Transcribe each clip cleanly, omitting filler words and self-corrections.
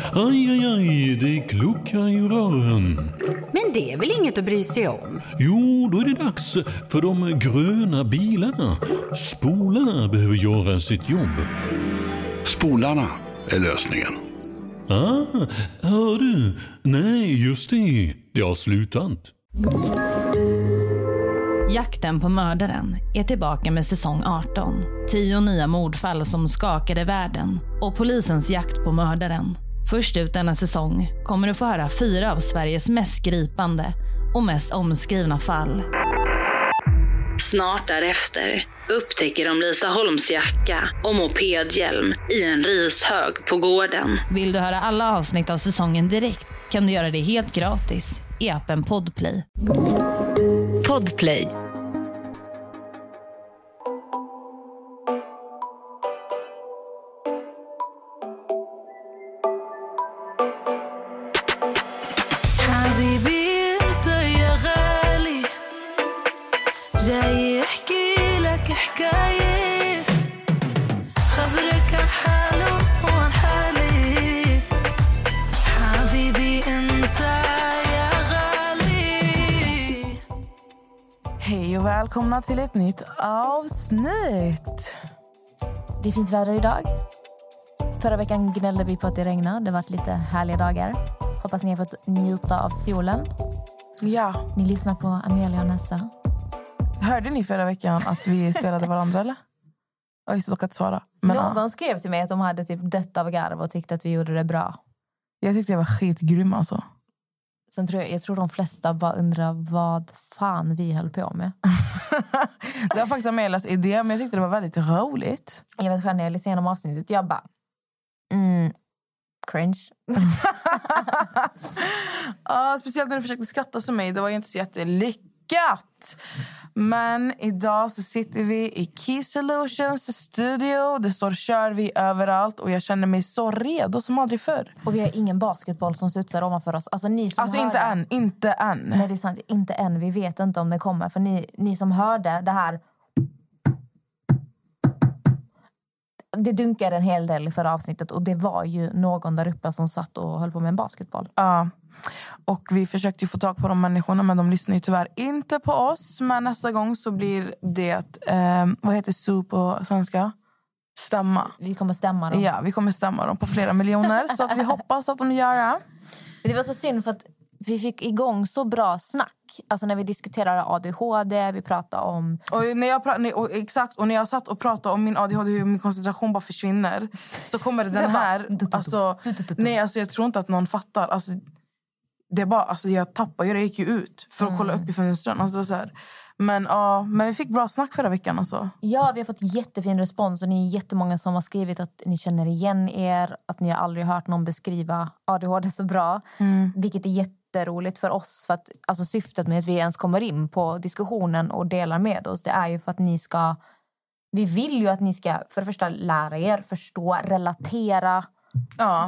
Aj, aj, aj, det kluckar i rören. Men det är väl inget att bry sig om? Jo, då är det dags för de gröna bilarna. Spolarna behöver göra sitt jobb. Spolarna är lösningen. Hör du? Nej, just det. Det har slutat. Jakten på mördaren är tillbaka med säsong 18. 10 nya mordfall som skakade världen och polisens jakt på mördaren. Först ut denna säsong kommer du få höra 4 av Sveriges mest gripande och mest omskrivna fall. Snart därefter upptäcker de Lisa Holms jacka och mopedhjälm i en rishög på gården. Vill du höra alla avsnitt av säsongen direkt kan du göra det helt gratis i appen Podplay. Podplay. Välkomna till ett nytt avsnitt. Det är fint väder idag. Förra veckan gnällde vi på att det regnade. Det har varit lite härliga dagar. Hoppas ni har fått njuta av solen. Ja. Ni lyssnar på Amelia och Nessa. Hörde ni förra veckan att vi spelade varandra eller? Jag visste dock att svara. Men, någon skrev till mig att de hade typ dött av garv och tyckte att vi gjorde det bra. Jag tyckte jag var skitgrym alltså. Sen jag tror de flesta bara undrar vad fan vi höll på med. Det var faktiskt Amelias idé, men jag tyckte det var väldigt roligt. Jag vet själv när jag lyssnade igenom avsnittet, jag bara cringe. Speciellt när du försökte skratta som mig, det var ju inte så jättelyckat. Men idag så sitter vi i Key Solutions studio. Det står kör vi överallt och jag känner mig så redo som aldrig förr. Och vi har ingen basketboll som studsar ovanför oss. Alltså ni som hörde, inte än. Nej, det är sant, inte än. Vi vet inte om det kommer. För ni som hörde det här, det dunkade en hel del i förra avsnittet. Och det var ju någon där uppe som satt och höll på med en basketboll. Ja. Och vi försökte ju få tag på de människorna, men de lyssnar ju tyvärr inte på oss. Men nästa gång så blir det, vad heter SU på svenska? Stämma. Vi kommer stämma dem. Ja, vi kommer stämma dem på flera miljoner. Så att vi hoppas att de gör det. Det var så synd för att vi fick igång så bra snack. Alltså när vi diskuterade ADHD, vi pratade om... Exakt, och när jag satt och pratade om min ADHD, hur min koncentration bara försvinner, så kommer den här... Alltså jag tror inte att någon fattar. Alltså, det är bara, alltså jag tappade, jag gick ju ut för att kolla upp i fönstren. Alltså det var så här. Men vi fick bra snack förra veckan alltså. Ja, vi har fått jättefin respons och ni är jättemånga som har skrivit att ni känner igen er, att ni har aldrig hört någon beskriva ADHD så bra. Vilket är jätteroligt för oss, för att alltså syftet med att vi ens kommer in på diskussionen och delar med oss, det är ju för att ni ska, vi vill ju att ni ska för det första lära er, förstå, relatera. Ja.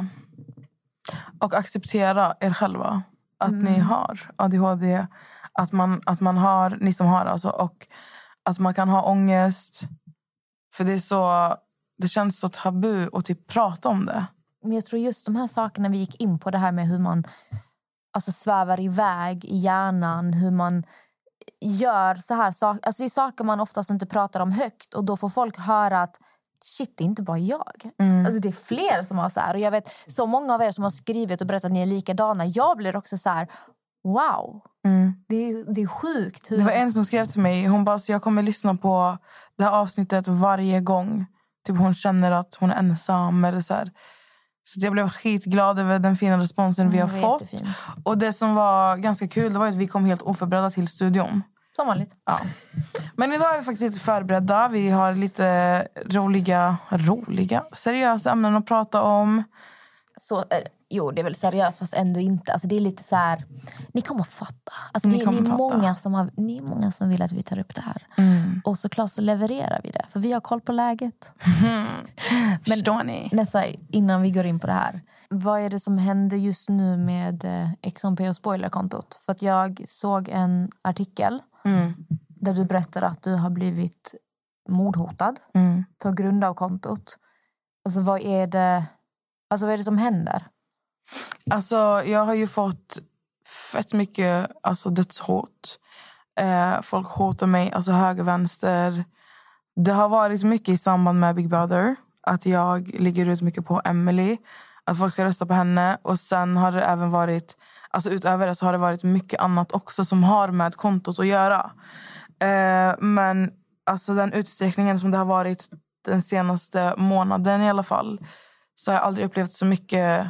Och acceptera er själva. Att ni har ADHD. Att man har, ni som har alltså, och att man kan ha ångest. För det känns så tabu att typ prata om det. Men jag tror just de här sakerna vi gick in på, det här med hur man alltså svävar iväg i hjärnan, hur man gör så här saker. Alltså det är saker man oftast inte pratar om högt, och då får folk höra att shit, det är inte bara jag. Alltså det är fler som har så här, och jag vet så många av er som har skrivit och berättat att ni är likadana. Jag blir också så här, wow. Det är sjukt. Det var en som skrev till mig, hon bara, så jag kommer lyssna på det här avsnittet varje gång typ hon känner att hon är ensam eller så här. Så jag blev skitglad över den fina responsen vi har fått. Jättefin. Och det som var ganska kul, det var att vi kom helt oförberedda till studion. Som vanligt. Ja. Men idag är vi faktiskt lite förberedda. Vi har lite roliga, seriösa ämnen att prata om. Så, jo, det är väl seriöst fast ändå inte. Alltså det är lite så här, ni kommer att fatta. Alltså ni är många som vill att vi tar upp det här. Och såklart så levererar vi det. För vi har koll på läget. Förstår ni? Nästa, innan vi går in på det här. Vad är det som händer just nu med XMP och spoilerkontot? För att jag såg en artikel där du berättar att du har blivit mordhotad på grund av kontot. Alltså vad är det som händer? Alltså, jag har ju fått fett mycket dödshot. Folk hotar mig, alltså höger, vänster. Det har varit mycket i samband med Big Brother. Att jag ligger ut mycket på Emily. Att folk ska rösta på henne. Och sen har det även varit, alltså utöver det så har det varit mycket annat också som har med kontot att göra. Men alltså den utsträckningen som det har varit den senaste månaden i alla fall, så har jag aldrig upplevt så mycket.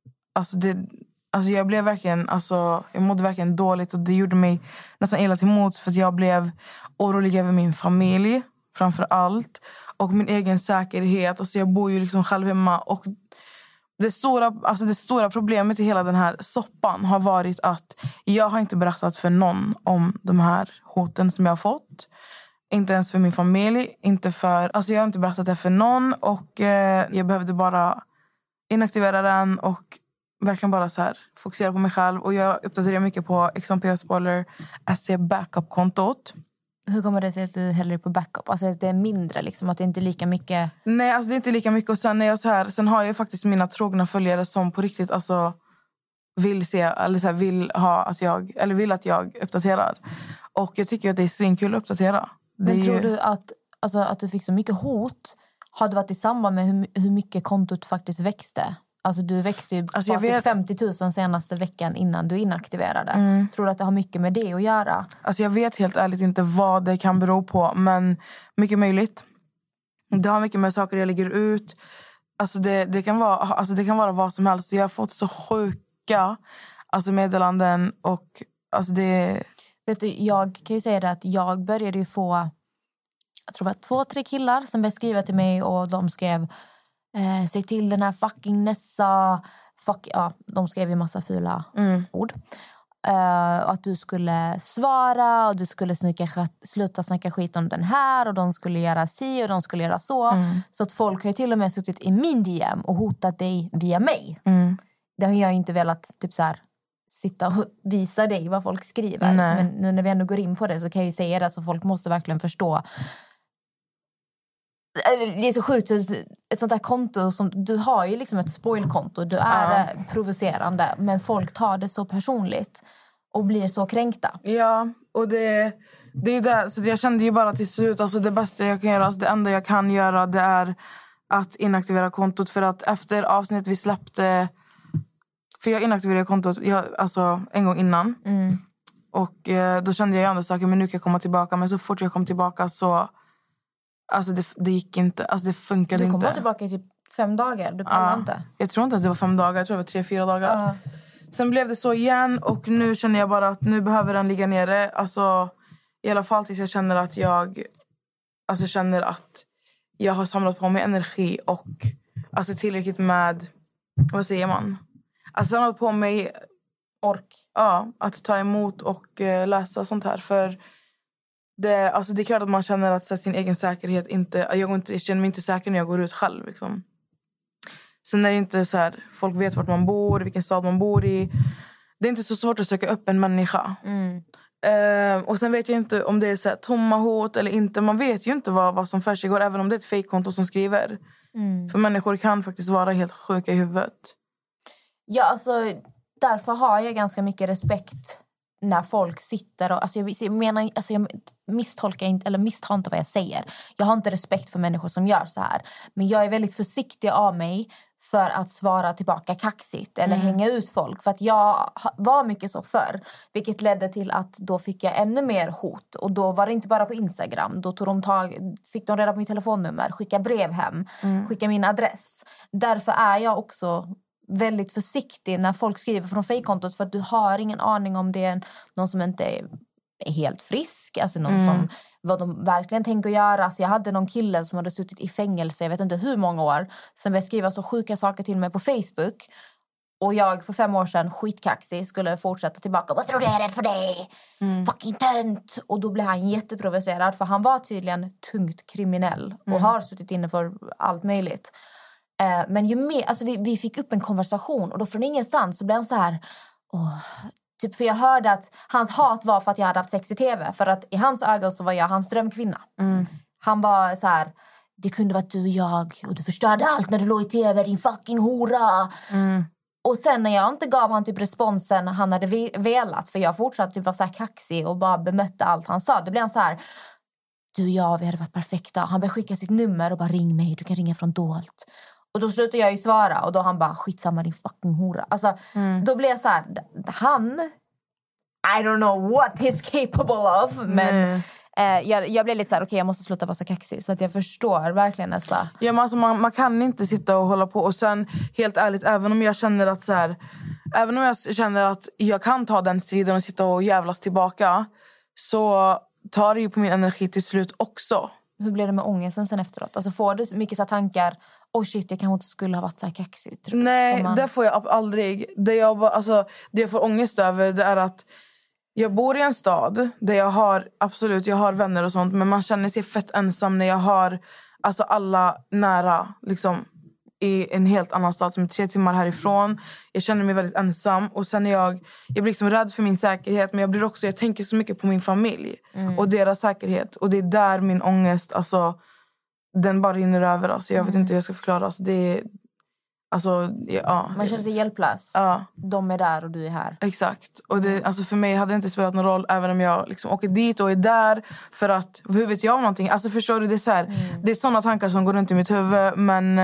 Jag blev verkligen, jag mådde verkligen dåligt och det gjorde mig nästan illa till mods för att jag blev orolig över min familj framför allt och min egen säkerhet. Alltså jag bor ju liksom själv hemma och det stora problemet i hela den här soppan har varit att jag har inte berättat för någon om de här hoten som jag har fått. Inte ens för min familj, jag har inte berättat det för någon och jag behövde bara inaktivera den och verkligen bara så här fokusera på mig själv. Och jag uppdaterar mycket på XMP Spoiler SC Backup-kontot. Hur kommer det sig att du häller på backup? Alltså att det är mindre liksom, att det inte är lika mycket? Nej, alltså det är inte lika mycket. Och sen är jag så här, sen har jag faktiskt mina trogna följare som på riktigt vill se eller så här, vill att jag uppdaterar. Och jag tycker att det är svinkul att uppdatera. Men tror du att du fick så mycket hot har det varit i samband med hur mycket kontot faktiskt växte? Alltså du växte ju 50 000 senaste veckan innan du inaktiverade. Tror du att det har mycket med det att göra? Alltså jag vet helt ärligt inte vad det kan bero på. Men mycket möjligt. Det har mycket med saker jag lägger ut. Alltså det kan vara vad som helst. Jag har fått så sjuka meddelanden. Och det... Vet du, jag kan ju säga det att jag började ju få... Jag tror det var 2-3 killar som började skriva till mig och de skrev... Säg till den här fucking Nessa. De skrev ju massa fula ord. Att du skulle svara och du skulle sluta snacka skit om den här och de skulle göra si och de skulle göra så. Så att folk har ju till och med suttit i min DM och hotat dig via mig. Det har jag inte velat typ så här sitta och visa dig vad folk skriver. Nej. Men nu när vi ändå går in på det så kan jag ju säga det så folk måste verkligen förstå. Det är så sjukt, ett sånt här konto som du har ju liksom ett spoilkonto, du är provocerande men folk tar det så personligt och blir så kränkta. Ja, och det är det, så jag kände ju bara till slut, alltså det bästa jag kan göra, alltså det enda jag kan göra det är att inaktivera kontot för att efter avsnittet vi släppte, för jag inaktiverade kontot en gång innan och då kände jag ju andra saker, men nu kan jag komma tillbaka, men så fort jag kom tillbaka så det gick inte. Alltså det funkade inte. Du kom tillbaka i typ 5 dagar. Du pallar inte. Jag tror inte att det var 5 dagar. Jag tror det var 3-4 dagar. Sen blev det så igen. Och nu känner jag bara att nu behöver den ligga nere. Alltså, i alla fall tills jag känner att jag har samlat på mig energi. Och tillräckligt med... Vad säger man? Samlat på mig... Ork. Ja, att ta emot och läsa sånt här. För... Det är klart att man känner att sin egen säkerhet inte... Jag känner mig inte säker när jag går ut själv. Liksom. Sen är det inte så här... Folk vet vart man bor, vilken stad man bor i. Det är inte så svårt att söka upp en människa. Och sen vet jag inte om det är så här, tomma hot eller inte. Man vet ju inte vad som försiggår, även om det är ett fejkkonto som skriver. För människor kan faktiskt vara helt sjuka i huvudet. Ja, alltså... Därför har jag ganska mycket respekt... när folk sitter och... jag misstolkar inte, eller misstar inte vad jag säger. Jag har inte respekt för människor som gör så här. Men jag är väldigt försiktig av mig för att svara tillbaka kaxigt eller hänga ut folk. För att jag var mycket så förr. Vilket ledde till att då fick jag ännu mer hot. Och då var det inte bara på Instagram. Då fick de reda på mitt telefonnummer, skicka brev hem, skicka min adress. Därför är jag också... väldigt försiktig när folk skriver från fejkkontot för att du har ingen aning om det är någon som inte är helt frisk, alltså någon som vad de verkligen tänker göra. Alltså jag hade någon kille som hade suttit i fängelse, jag vet inte hur många år, som började skriva så sjuka saker till mig på Facebook och jag för 5 år sedan skitkaxig skulle fortsätta tillbaka. Vad tror du är rädd för dig? Fucking tönt. Och då blev han jätteprovocerad för han var tydligen tungt kriminell och har suttit inne för allt möjligt. Men ju mer, vi fick upp en konversation och då från ingenstans så blev han så här typ, för jag hörde att hans hat var för att jag hade haft sex i tv, för att i hans ögon så var jag hans drömkvinna. Han var så här: det kunde varit du och jag och du förstörde allt när du låg i tv, din fucking hora. Och sen när jag inte gav han typ responsen han hade velat, för jag fortsatte typ vara så här kaxig och bara bemötte allt han sa. Då blev han så här: du och jag, vi hade varit perfekta. Han började skicka sitt nummer och bara ring mig, du kan ringa från dolt. Och då slutade jag ju svara och då han bara, skitsamma din fucking hora. Alltså, då blev jag så här, han, I don't know what he's capable of, men jag blev lite så här, okej, jag måste sluta vara så kaxig. Så att jag förstår verkligen nästa. Ja, men alltså, man kan inte sitta och hålla på. Och sen, helt ärligt, även om jag känner att så här, även om jag känner att jag kan ta den striden och sitta och jävlas tillbaka, så tar det ju på min energi till slut också. Hur blir det med ångesten sen efteråt? Alltså får du mycket så här tankar, shit, jag kanske inte skulle ha varit så här kaxig? Nej, det får jag aldrig. Det jag får ångest över, det är att jag bor i en stad där jag har vänner och sånt, men man känner sig fett ensam när jag har alltså alla nära liksom i en helt annan stad som är 3 timmar härifrån. Jag känner mig väldigt ensam, och sen jag blir liksom rädd för min säkerhet, men jag tänker så mycket på min familj och deras säkerhet, och det är där min ångest, alltså den bara rinner över. Alltså, jag vet inte hur jag ska förklara. Alltså, det är, alltså, ja. Man känner sig hjälplös. Ja. De är där och du är här. Exakt. Och det, alltså för mig hade det inte spelat någon roll även om jag liksom åker dit och är där, för att hur vet jag om någonting? Alltså förstår du, det är så här, det är såna tankar som går runt i mitt huvud, men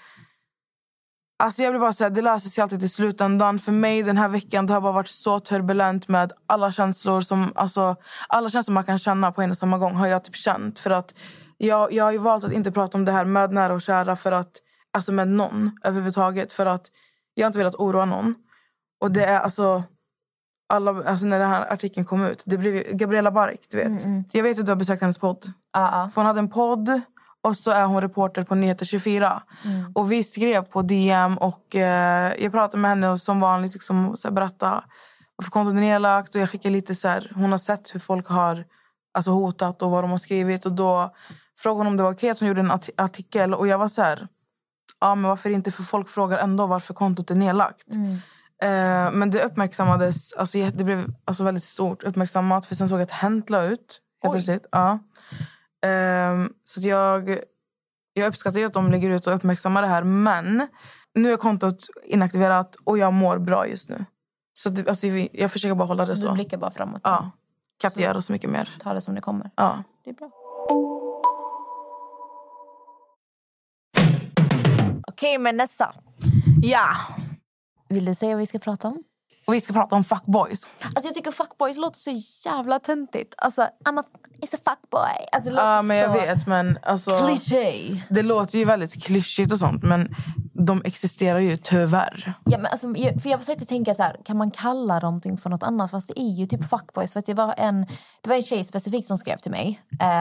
alltså jag blir bara säga, det löser sig alltid till slutändan. För mig den här veckan, det har bara varit så turbulent med alla känslor som, alltså alla känslor man kan känna på en och samma gång har jag typ känt. För att jag har ju valt att inte prata om det här med nära och kära, för att, alltså med någon överhuvudtaget, för att jag har inte velat oroa någon. Och det är alltså alltså när den här artikeln kom ut, det blev Gabriella Bark, du vet. Jag vet att du har besökt hennes podd. För hon hade en podd, och så är hon reporter på Nyheter 24. Och vi skrev på DM, och jag pratade med henne och som vanligt liksom, så här, berätta varför kontot är nedlagt. Och jag skickade lite så här, hon har sett hur folk har alltså, hotat och vad de har skrivit. Och då frågade hon om det var okej att hon gjorde en artikel. Och jag var så här, ja men varför inte, för folk frågar ändå varför kontot är nedlagt. Men det uppmärksammades, alltså det blev alltså väldigt stort uppmärksammat, för sen såg jag att Hänt la ut helt plötsligt. Ja. Så att jag uppskattar ju att de lägger ut och uppmärksammar det här, men nu är kontot inaktiverat och jag mår bra just nu. Så att, alltså, jag försöker bara hålla det så. Du blickar bara framåt. Ja, kan inte göra så mycket mer. Ta det som det kommer. Ja. Det är bra. Okej, men Nessa. Ja. Vill du säga vad vi ska prata om? Och vi ska prata om fuckboys. Alltså jag tycker fuckboys låter så jävla töntigt. Alltså, it's a fuckboy. Alltså, det Ja, låter men jag så vet, men alltså, kliché. det låter ju väldigt klyschigt och sånt, men de existerar ju tyvärr. Ja, men alltså, jag försökte tänka så här, kan man kalla dem för något annat? Fast det är ju typ fuckboys. För att det var en tjej specifikt som skrev till mig.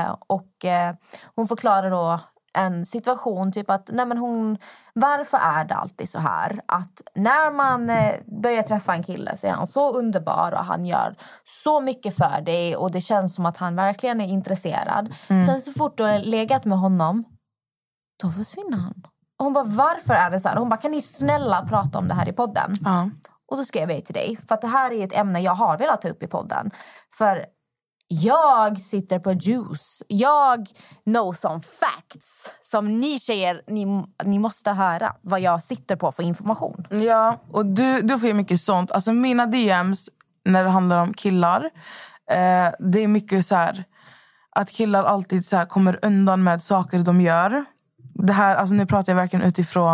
Hon förklarade då en situation, typ att varför är det alltid så här att när man börjar träffa en kille så är han så underbar och han gör så mycket för dig och det känns som att han verkligen är intresserad. Sen så fort du har legat med honom, då försvinner han. Och hon bara, varför är det så här? Hon bara, kan ni snälla prata om det här i podden? Och då skrev jag till dig, för att det här är ett ämne jag har velat ta upp i podden. För jag sitter på juice. Jag know some facts som ni tjejer, ni måste höra vad jag sitter på för information. Ja, och du får ju mycket sånt. Alltså mina DMs när det handlar om killar, det är mycket så här att killar alltid så här kommer undan med saker de gör. Det här, alltså nu pratar jag verkligen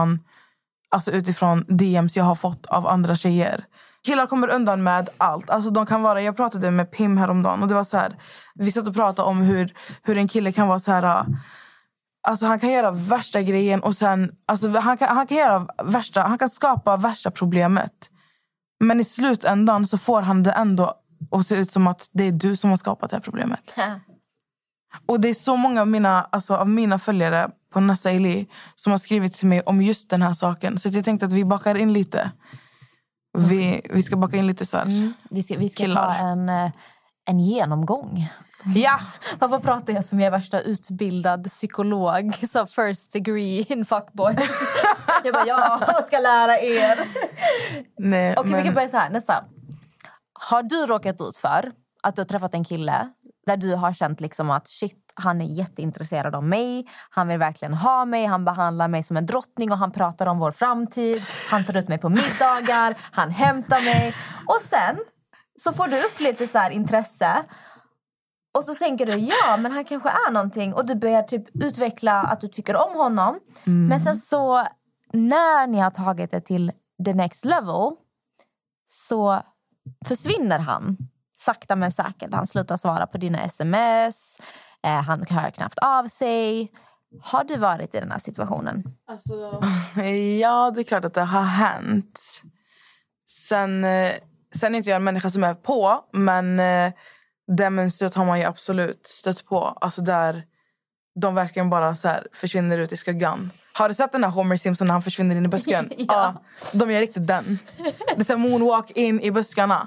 utifrån DMs jag har fått av andra tjejer. Killar kommer undan med allt. Alltså de kan vara, jag pratade med Pim häromdagen och det var så här, vi satt och pratade om hur en kille kan vara så här, alltså han kan göra värsta grejen och sen alltså han kan skapa värsta problemet. Men i slutändan så får han det ändå att se ut som att det är du som har skapat det här problemet. Och det är så många av mina följare på Nessa Eli som har skrivit till mig om just den här saken. Så jag tänkte att vi bakar in lite. Vi ska baka in lite så här. Vi ska ta en genomgång. Ja! Vad pratar jag som jag är värsta utbildad psykolog, så first degree in fuckboy. Jag bara, jag ska lära er. Nej, okej, vi kan börja så här. Nästa. Har du råkat ut för att du har träffat en kille där du har känt liksom att shit, han är jätteintresserad av mig. Han vill verkligen ha mig. Han behandlar mig som en drottning och han pratar om vår framtid. Han tar ut mig på middagar. Han hämtar mig. Och sen så får du upp lite så här intresse. Och så tänker du, ja men han kanske är någonting. Och du börjar typ utveckla att du tycker om honom. Men sen så när ni har tagit det till the next level så försvinner han. Sakta men säkert. Han slutar svara på dina sms. Han hör knappt av sig. Har du varit i den här situationen? Alltså, ja, det är klart att det har hänt. Sen är inte jag en människa som är på. Men det mönstret har man ju absolut stött på. Alltså där de verkligen bara så här försvinner ut i skuggan. Har du sett den här Homer Simpson när han försvinner in i busken? Ja. De gör riktigt den. Det är så här moonwalk in i buskarna.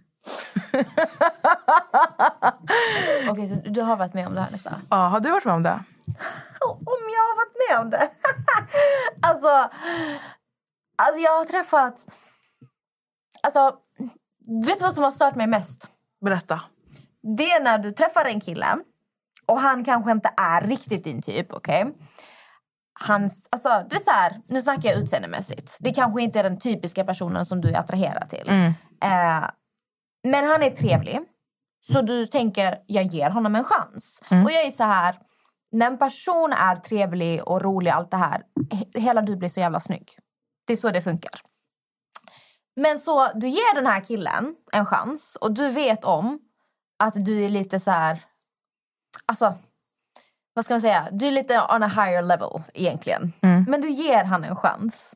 Okej, så du har varit med om det här Nessa? Ja, har du varit med om det? Om jag har varit med om det? alltså jag har träffat... Alltså, vet du vad som har stört mig mest? Berätta. Det är när du träffar en kille och han kanske inte är riktigt din typ, okej? Alltså, det är så här, nu snackar jag utseendemässigt. Det kanske inte är den typiska personen som du är attraherad till. Men han är trevlig. Så du tänker, jag ger honom en chans. Och jag är så här, när en person är trevlig och rolig, allt det här, hela du blir så jävla snygg. Det är så det funkar. Men så, du ger den här killen en chans. Och du vet om att du är lite så här, alltså, vad ska man säga? Du är lite on a higher level egentligen. Men du ger han en chans.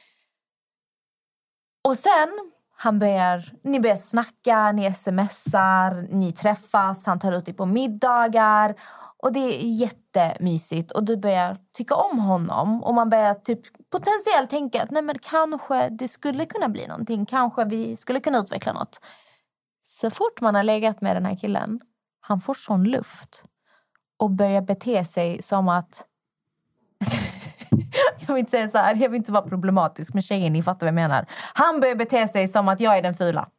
Och sen... Ni börjar snacka, ni smsar, ni träffas, han tar ut dig på middagar och det är jättemysigt och du börjar tycka om honom och man börjar typ potentiellt tänka att nej men kanske det skulle kunna bli någonting, kanske vi skulle kunna utveckla något. Så fort man har legat med den här killen, han får sån luft och börjar bete sig som att jag vill inte säga så här, jag vill inte vara problematisk med tjejen, ni fattar vad jag menar. Han börjar bete sig som att jag är den fula.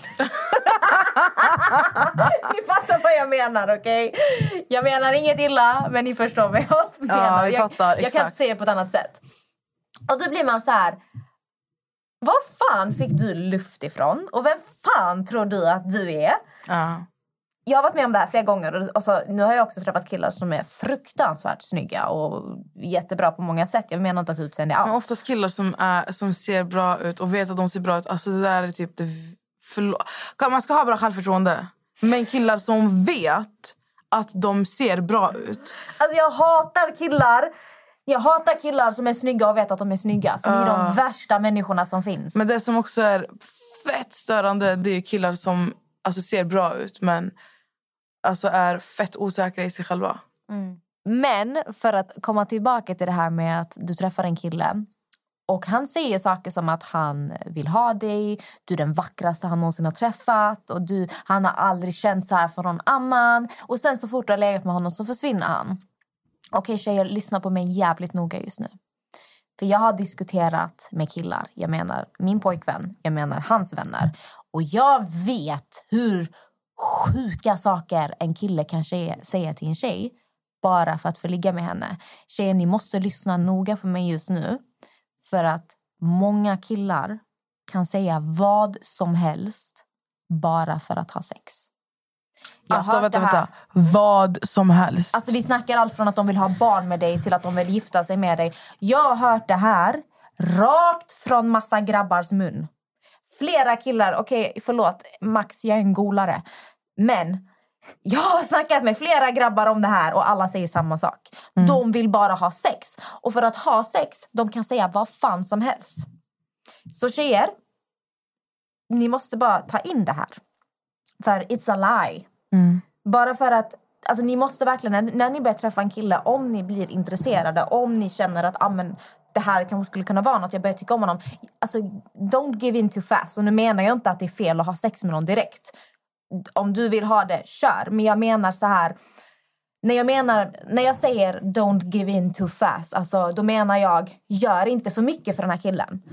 Ni fattar vad jag menar, okej? Jag menar inget illa, men ni förstår vad jag menar. Ja, vi fattar, jag kan inte säga det på ett annat sätt. Och då blir man så här, vad fan fick du luft ifrån? Och vem fan tror du att du är? Jag har varit med om det här flera gånger. Och så, nu har jag också träffat killar som är fruktansvärt snygga och jättebra på många sätt. Jag menar inte att utseende är allt. Men oftast killar som ser bra ut och vet att de ser bra ut. Alltså det där är typ man ska ha bra självförtroende. Men killar som vet att de ser bra ut. Alltså jag hatar killar som är snygga och vet att de är snygga. Som är de värsta människorna som finns. Men det som också är fett störande, det är killar som alltså ser bra ut men alltså är fett osäkra i sig själva. Men för att komma tillbaka till det här med att du träffar en kille och han säger saker som att han vill ha dig, du är den vackraste han någonsin har träffat och han har aldrig känt så här för någon annan och sen så fort du har legat med honom så försvinner han. Okej tjejer, lyssna på mig jävligt noga just nu. För jag har diskuterat med killar, jag menar min pojkvän, jag menar hans vänner. Och jag vet hur sjuka saker en kille kan säga till en tjej bara för att få ligga med henne. Tjejer, ni måste lyssna noga på mig just nu. För att många killar kan säga vad som helst bara för att ha sex. Alltså vänta. Vad som helst. Alltså vi snackar allt från att de vill ha barn med dig till att de vill gifta sig med dig. Jag har hört det här rakt från massa grabbars mun. Flera killar, okej, förlåt, Max, jag är en golare. Men jag har snackat med flera grabbar om det här och alla säger samma sak. De vill bara ha sex. Och för att ha sex, de kan säga vad fan som helst. Så tjejer, ni måste bara ta in det här. För it's a lie. Bara för att, alltså ni måste verkligen, när ni börjar träffa en kille, om ni blir intresserade, om ni känner att det här kanske skulle kunna vara något, jag börjar tycka om honom. Alltså, don't give in too fast. Och nu menar jag inte att det är fel att ha sex med någon direkt. Om du vill ha det, kör. Men jag menar så här, när jag säger don't give in too fast, alltså, då menar jag, gör inte för mycket för den här killen.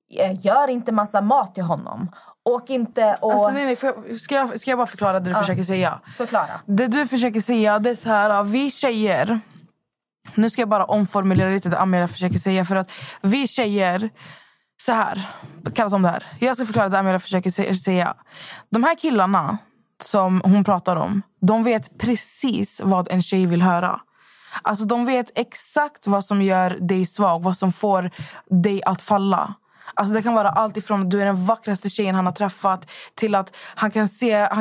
Gör inte massa mat till honom. Åk inte och... Alltså, nej, ska jag bara förklara det du försöker säga? Förklara. Det du försöker säga, det är så här, vi tjejer... Nu ska jag bara omformulera lite det Amelia försöker säga. För att vi tjejer... Så här, kallas om det här. Jag ska förklara det Amelia försöker säga. De här killarna som hon pratar om, de vet precis vad en tjej vill höra. Alltså de vet exakt vad som gör dig svag, vad som får dig att falla. Alltså det kan vara allt ifrån att du är den vackraste tjejen han har träffat till att han kan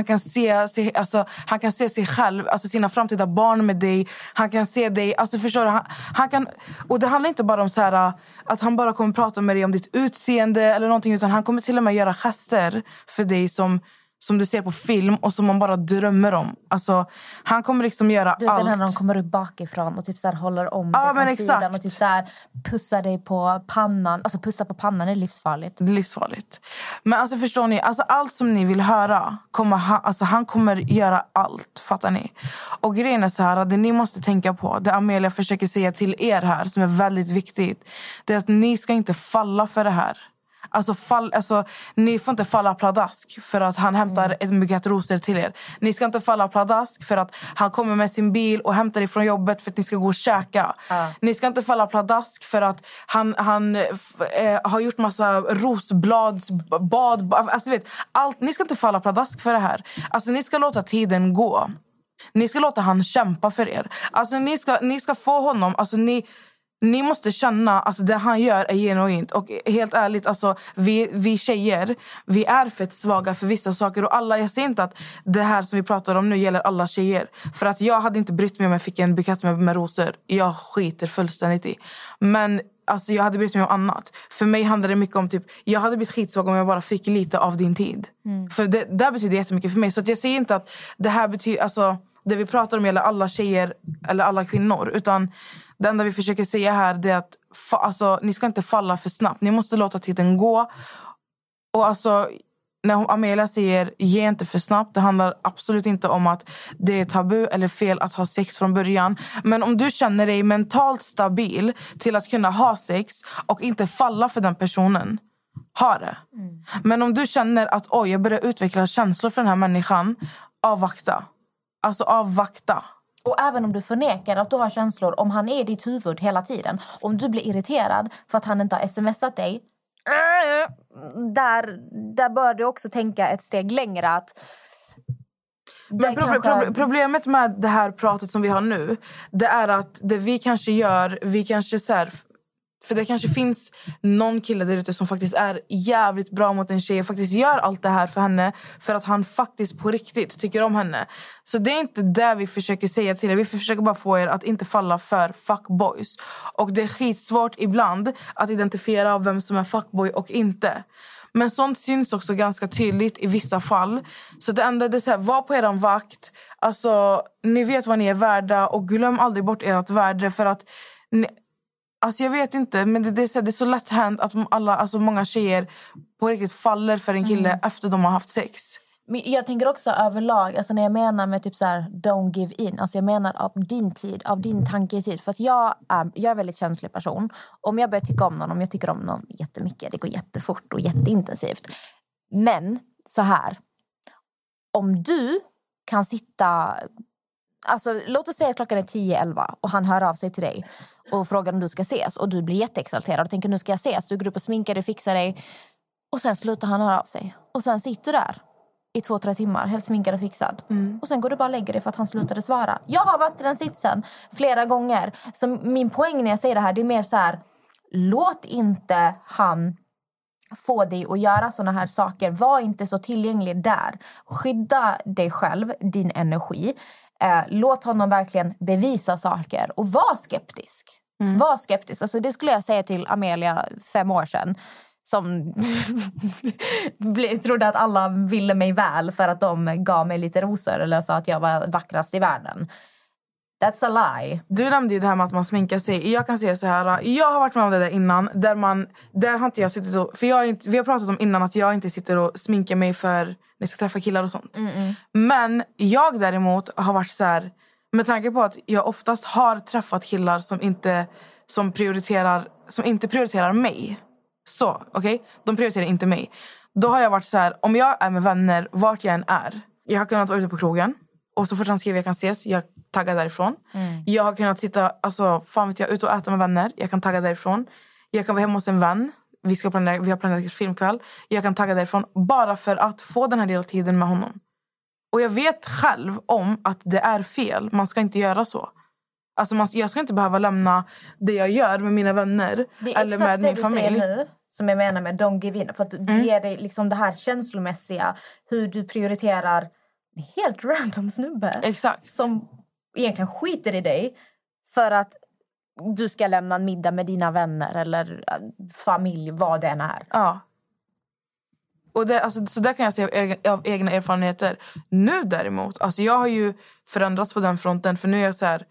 se sig själv, alltså sina framtida barn med dig. Han kan se dig, alltså förstår du, han kan, och det handlar inte bara om så här att han bara kommer prata med dig om ditt utseende eller någonting, utan han kommer till och med göra gester för dig som du ser på film och som man bara drömmer om. Alltså, han kommer liksom göra allt. Du vet när de kommer upp bakifrån och typ så här håller om dig från sidan och typ så här pussar dig på pannan. Alltså pussa på pannan är livsfarligt. Det är livsfarligt. Men alltså förstår ni, alltså allt som ni vill höra han kommer göra allt, fattar ni? Och grejen är så här, det ni måste tänka på, det Amelia försöker säga till er här som är väldigt viktigt, det är att ni ska inte falla för det här. Alltså, ni får inte falla pladask för att han hämtar ett bukett rosor till er. Ni ska inte falla pladask för att han kommer med sin bil och hämtar ifrån jobbet för att ni ska gå och käka. Ni ska inte falla pladask för att han har gjort massa rosbladsbad. Alltså vet, allt. Ni ska inte falla pladask för det här. Alltså ni ska låta tiden gå. Ni ska låta han kämpa för er. Alltså ni ska få honom, alltså ni måste känna att det han gör är genuint. Och helt ärligt, alltså, vi tjejer, vi är fett svaga för vissa saker. Och alla, jag ser inte att det här som vi pratar om nu gäller alla tjejer. För att jag hade inte brytt mig om jag fick en bukett med rosor. Jag skiter fullständigt i. Men alltså, jag hade brytt mig om annat. För mig handlar det mycket om typ, jag hade blivit skitsvag om jag bara fick lite av din tid. För det betyder jättemycket för mig. Så att jag ser inte att det här betyder, alltså, det vi pratar om gäller alla tjejer eller alla kvinnor. Utan det enda vi försöker säga här är att alltså, ni ska inte falla för snabbt. Ni måste låta tiden gå. Och alltså, när Amelia säger ge inte för snabbt, det handlar absolut inte om att det är tabu eller fel att ha sex från början. Men om du känner dig mentalt stabil till att kunna ha sex och inte falla för den personen, ha det. Men om du känner att jag börjar utveckla känslor för den här människan, avvakta. Alltså avvakta. Och även om du förnekar att du har känslor, om han är i ditt huvud hela tiden, om du blir irriterad för att han inte har smsat dig, där bör du också tänka ett steg längre. Att men problemet med det här pratet som vi har nu, det är att det vi kanske gör, vi kanske så här, för det kanske finns någon kille där ute som faktiskt är jävligt bra mot en tjej och faktiskt gör allt det här för henne för att han faktiskt på riktigt tycker om henne. Så det är inte det vi försöker säga till er. Vi försöker bara få er att inte falla för fuckboys. Och det är skitsvårt ibland att identifiera vem som är fuckboy och inte. Men sånt syns också ganska tydligt i vissa fall. Så det enda är så här, var på eran vakt. Alltså, ni vet vad ni är värda och glöm aldrig bort ert värde för att alltså jag vet inte, men det är så lätt hänt att många tjejer på riktigt faller för en kille efter de har haft sex. Men jag tänker också överlag, alltså när jag menar med typ så här, don't give in. Alltså jag menar av din tid, av din tanketid. För att jag är en väldigt känslig person. Om jag börjar tycka om någon, om jag tycker om någon jättemycket, det går jättefort och jätteintensivt. Men så här, om du kan sitta... Alltså, låt oss säga att klockan är 10-11 och han hör av sig till dig och frågar om du ska ses. Och du blir jätteexalterad och tänker nu ska jag ses. Du går upp och sminkar dig, fixar dig. Och sen slutar han höra av sig. Och sen sitter du där i 2-3 timmar, helt sminkad och fixad. Och sen går du bara och lägger dig för att han slutade svara. Jag har varit i den sitsen flera gånger. Så min poäng när jag säger det här, det är mer så här, låt inte han få dig att göra såna här saker. Var inte så tillgänglig där. Skydda dig själv, din energi. Låt honom verkligen bevisa saker. Och var skeptisk. Var skeptisk. Alltså det skulle jag säga till Amelia 5 år sedan. Som trodde att alla ville mig väl för att de gav mig lite rosor. Eller sa att jag var vackrast i världen. That's a lie. Du nämnde ju det här med att man sminkar sig. Jag kan säga så här, jag har varit med om det där innan. Där har inte jag suttit och... För vi har pratat om innan att jag inte sitter och sminkar mig för när jag ska träffa killar och sånt. Men jag däremot har varit så här... Med tanke på att jag oftast har träffat killar som inte prioriterar mig. Så, okej? De prioriterar inte mig. Då har jag varit så här, om jag är med vänner, vart jag än är. Jag har kunnat vara ute på krogen. Och så fort han skriver jag kan ses, jag taggar därifrån. Jag har kunnat sitta, alltså, fan vet jag, ute och äta med vänner. Jag kan tagga därifrån. Jag kan vara hemma hos en vän. Vi har planerat en filmkväll. Jag kan tagga därifrån bara för att få den här delen av tiden med honom. Och jag vet själv om att det är fel. Man ska inte göra så. Alltså jag ska inte behöva lämna det jag gör med mina vänner. Eller med min familj. Det är exakt det du säger nu, som jag menar med don't give in. För att du ger dig liksom det här känslomässiga. Hur du prioriterar en helt random snubbe. Exakt. Som egentligen skiter i dig. För att du ska lämna en middag med dina vänner. Eller familj, vad det än är. Ja. Och det, alltså, så där kan jag säga av egna erfarenheter. Nu däremot, alltså jag har ju förändrats på den fronten. För nu är jag så här,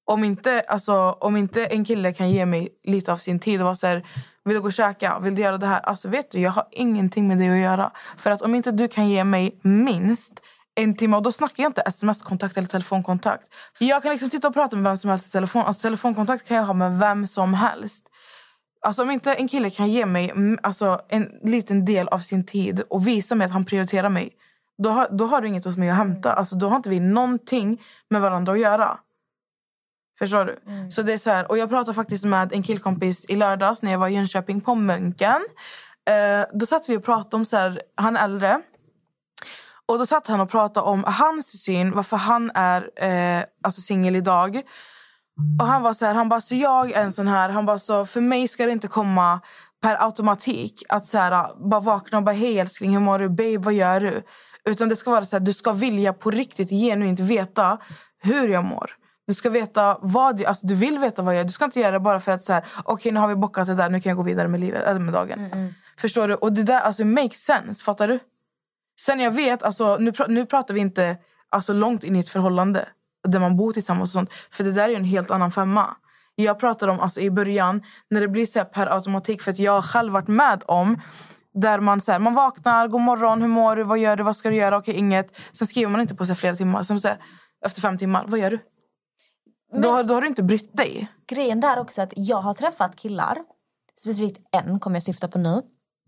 om inte en kille kan ge mig lite av sin tid och vara så här, vill du gå och käka, vill du göra det här? Alltså vet du, jag har ingenting med det att göra. För att om inte du kan ge mig minst en timme, och då snackar jag inte sms-kontakt eller telefonkontakt. För jag kan liksom sitta och prata med vem som helst i telefon. Alltså telefonkontakt kan jag ha med vem som helst. Alltså om inte en kille kan ge mig en liten del av sin tid och visa mig att han prioriterar mig, då har du inget hos mig att hämta. Alltså då har inte vi någonting med varandra att göra. Förstår du? Så det är så här, och jag pratade faktiskt med en killkompis i lördags när jag var i Jönköping på Mönken. Då satt vi och pratade om så här, han är äldre. Och då satt han och pratade om hans syn, varför han är singel idag. Och han var så här, han bara, så jag är en sån här, han bara, så för mig ska det inte komma per automatik att så här, bara vakna och bara, hej älskling, hur mår du, babe, vad gör du? Utan det ska vara så här, du ska vilja på riktigt genuint veta hur jag mår. Du ska veta du vill veta vad jag gör. Du ska inte göra det bara för att så här, okej, nu har vi bockat det där, nu kan jag gå vidare med livet, eller med dagen. Förstår du? Och det där, alltså, makes sense, fattar du? Sen jag vet, alltså, nu pratar vi inte långt in i ett förhållande där man bor tillsammans och sånt. För det där är ju en helt annan femma. Jag pratar om i början, när det blir så här per automatik, för att jag har själv varit med om där man vaknar, god morgon, hur mår du, vad gör du, vad ska du göra, okej, inget. Sen skriver man inte på sig flera timmar. Sen så här, efter 5 timmar, vad gör du? Då har du inte brytt dig. Grejen där också att jag har träffat killar, specifikt en kommer jag syfta på nu.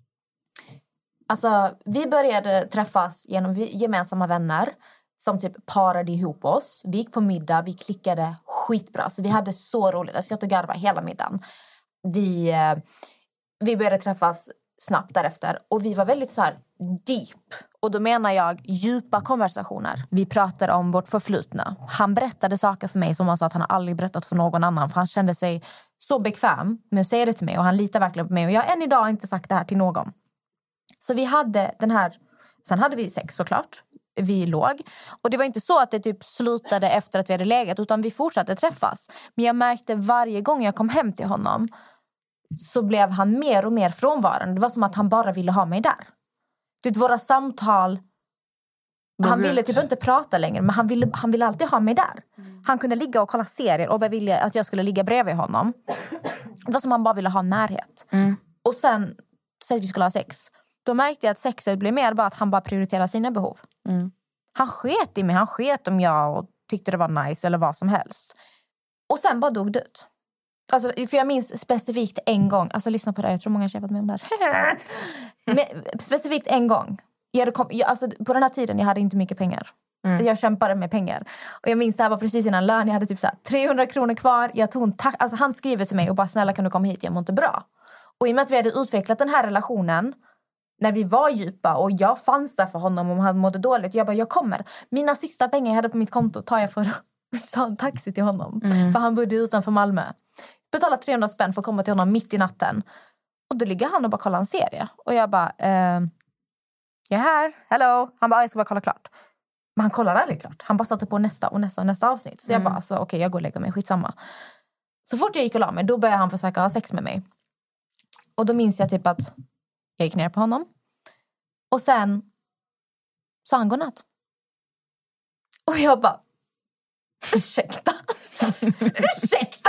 Alltså, vi började träffas genom gemensamma vänner som typ parade ihop oss. Vi gick på middag, vi klickade skitbra. Så vi hade så roligt. Jag satt och garvade hela middagen. Vi började träffas snabbt därefter. Och vi var väldigt så här deep. Och då menar jag djupa konversationer. Vi pratade om vårt förflutna. Han berättade saker för mig som han sa att han aldrig berättat för någon annan. För han kände sig så bekväm med att säga det till mig. Och han litar verkligen på mig. Och jag har än idag inte sagt det här till någon. Så vi hade den här... Sen hade vi sex såklart. Vi låg. Och det var inte så att det typ slutade efter att vi hade legat. Utan vi fortsatte träffas. Men jag märkte varje gång jag kom hem till honom så blev han mer och mer frånvarande. Det var som att han bara ville ha mig där. Våra samtal... Han ville typ inte prata längre. Men han ville alltid ha mig där. Han kunde ligga och kolla serier och ville att jag skulle ligga bredvid honom. Det var som att han bara ville ha närhet. Och sen säg att vi skulle ha sex. Då märkte jag att sexet blev mer bara att han bara prioriterade sina behov. Han sket i mig. Han sket om jag och tyckte det var nice eller vad som helst. Och sen bara dog det ut. Alltså, för jag minns specifikt en gång. Alltså lyssna på det här. Jag tror många har kämpat med om det här. Men, specifikt en gång. På den här tiden jag hade inte mycket pengar. Jag kämpade med pengar. Och jag minns det här var precis innan lön. Jag hade typ så här 300 kronor kvar. Jag tog han skriver till mig och bara snälla kan du komma hit. Jag mår inte bra. Och i och med att vi hade utvecklat den här relationen. När vi var djupa och jag fanns där för honom om han mådde dåligt. Jag bara, jag kommer. Mina sista pengar jag hade på mitt konto tar jag för att ta en taxi till honom. För han bodde utanför Malmö. Betala 300 spänn för att komma till honom mitt i natten. Och då ligger han och bara kollar en serie. Och jag bara, jag är här, hello. Han bara, jag ska bara kolla klart. Men han kollar aldrig klart. Han bara satte på nästa avsnitt. Så jag bara, alltså, okej, jag går och lägger mig, skitsamma. Så fort jag gick och la mig, då började han försöka ha sex med mig. Och då minns jag typ att jag gick ner på honom. Och sen sa han godnatt. Och jag bara, ursäkta. Ursäkta.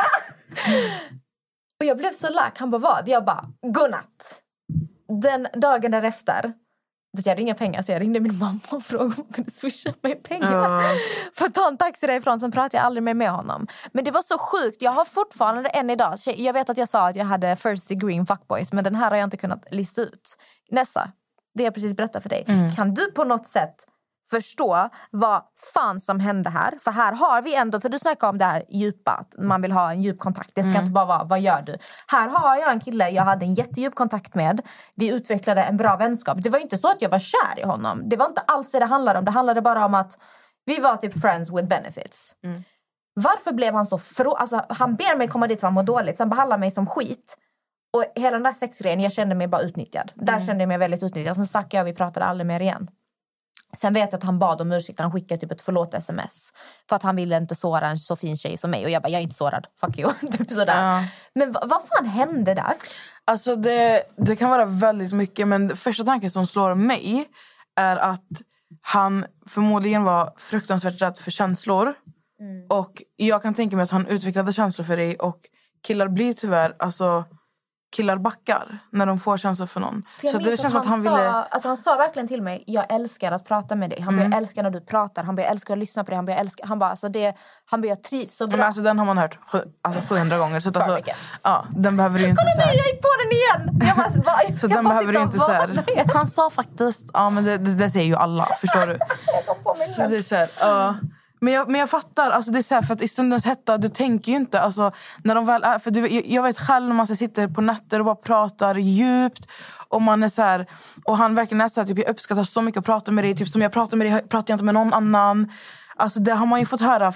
Och jag blev så lack. Han bara, vad? Jag bara, godnatt. Den dagen därefter Jag hade inga pengar så jag ringde min mamma och frågade om hon kunde swisha mig pengar. För att ta en taxi därifrån, sen pratade jag aldrig mer med honom. Men det var så sjukt, jag har fortfarande än idag. Jag vet att jag sa att jag hade first degree in fuckboys, men den här har jag inte kunnat lista ut. Nessa, det jag precis berättade för dig. Kan du på något sätt förstå vad fan som hände här? För här har vi ändå, för du snackar om det här djupa, att man vill ha en djup kontakt. Det ska inte bara vara, vad gör du? Här har jag en kille jag hade en jättedjup kontakt med. Vi utvecklade en bra vänskap. Det var inte så att jag var kär i honom. Det var inte alls det handlade om. Det handlade bara om att vi var typ friends with benefits. Varför blev han så alltså, han ber mig komma dit för han mår dåligt. Sen behandlar mig som skit. Och hela den där sexgrejen, jag kände mig bara utnyttjad. Där kände jag mig väldigt utnyttjad. Sen stack jag och vi pratade aldrig mer igen. Sen vet jag att han bad om ursäkt. Han skickade typ ett förlåt-sms. För att han ville inte såra en så fin tjej som mig. Och jag bara, jag är inte sårad. Fuck you. Typ sådär. Men vad fan hände där? Alltså det kan vara väldigt mycket. Men första tanken som slår mig är att han förmodligen var fruktansvärt rädd för känslor. Och jag kan tänka mig att han utvecklade känslor för dig. Och killar blir tyvärr, alltså... killar backar när de får känslor för någon. Så det känns som att han ville... Alltså han sa verkligen till mig, jag älskar att prata med dig. Han börjar älska när du pratar. Han börjar älska att lyssna på dig. Han bara, alltså han börjar trivs så bra. Men alltså den har man hört 700 gånger. Så att alltså, ja, den behöver du inte säga. Kolla nu, jag gick på den igen! Så den behöver du inte säga. Han sa faktiskt, ja men det säger ju alla, förstår du? Så det är så här, Men jag fattar, alltså det är så här, för att i stundens hetta, du tänker ju inte, alltså när de väl är, för jag vet själv när man sitter på nätter och bara pratar djupt och man är så här, och han verkligen är så här, typ jag uppskattar så mycket att prata med dig, typ som jag pratar med dig pratar jag inte med någon annan. Alltså det har man ju fått höra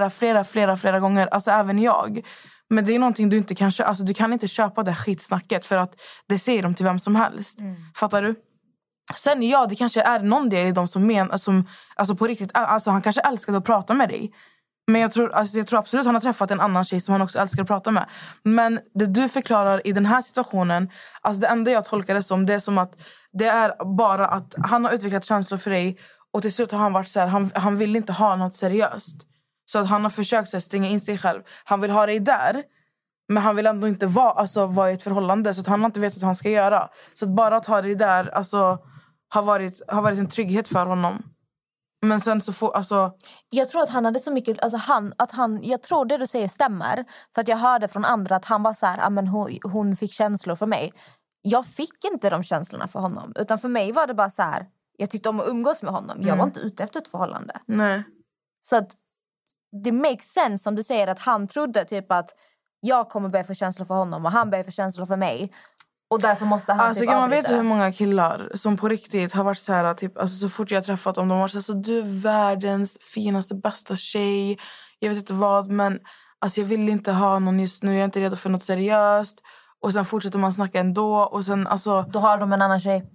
flera gånger, alltså även jag. Men det är någonting du inte kan köpa, alltså du kan inte köpa det skitsnacket för att det säger de till vem som helst. Fattar du? Sen ja, det kanske är någon del i dem som alltså på riktigt, alltså han kanske älskade att prata med dig. Men jag tror absolut han har träffat en annan tjej som han också älskar att prata med. Men det du förklarar i den här situationen, alltså det enda jag tolkar det som, det är som att det är bara att han har utvecklat känslor för dig och till slut har han varit så här, han vill inte ha något seriöst. Så att han har försökt så här, stänga in sig själv. Han vill ha dig där, men han vill ändå inte vara i ett förhållande, så att han har inte vetat vad han ska göra. Så att bara att ha dig där, alltså har varit en trygghet för honom. Men sen så får, alltså... Jag tror att han hade så mycket... Alltså jag tror det du säger stämmer. För att jag hörde från andra att han var så här... Men hon fick känslor för mig. Jag fick inte de känslorna för honom. Utan för mig var det bara så här... Jag tyckte om att umgås med honom. Jag var inte ute efter ett förhållande. Nej. Så att det makes sense som du säger att han trodde typ att jag kommer börja få känslor för honom och han börjar få känslor för mig. Och därför måste han alltså, typ man vet hur många killar som på riktigt har varit så här typ, alltså, så fort jag har träffat dem, de har varit så här, så du är världens finaste, bästa tjej. Jag vet inte vad, men alltså, jag vill inte ha någon just nu. Jag är inte redo för något seriöst. Och sen fortsätter man snacka ändå. Och sen, alltså... Då har de en annan tjej.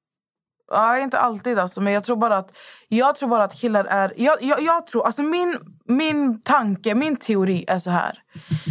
Ja, inte alltid alltså. Men jag tror bara att killar är... Jag tror, alltså min tanke, min teori är så här.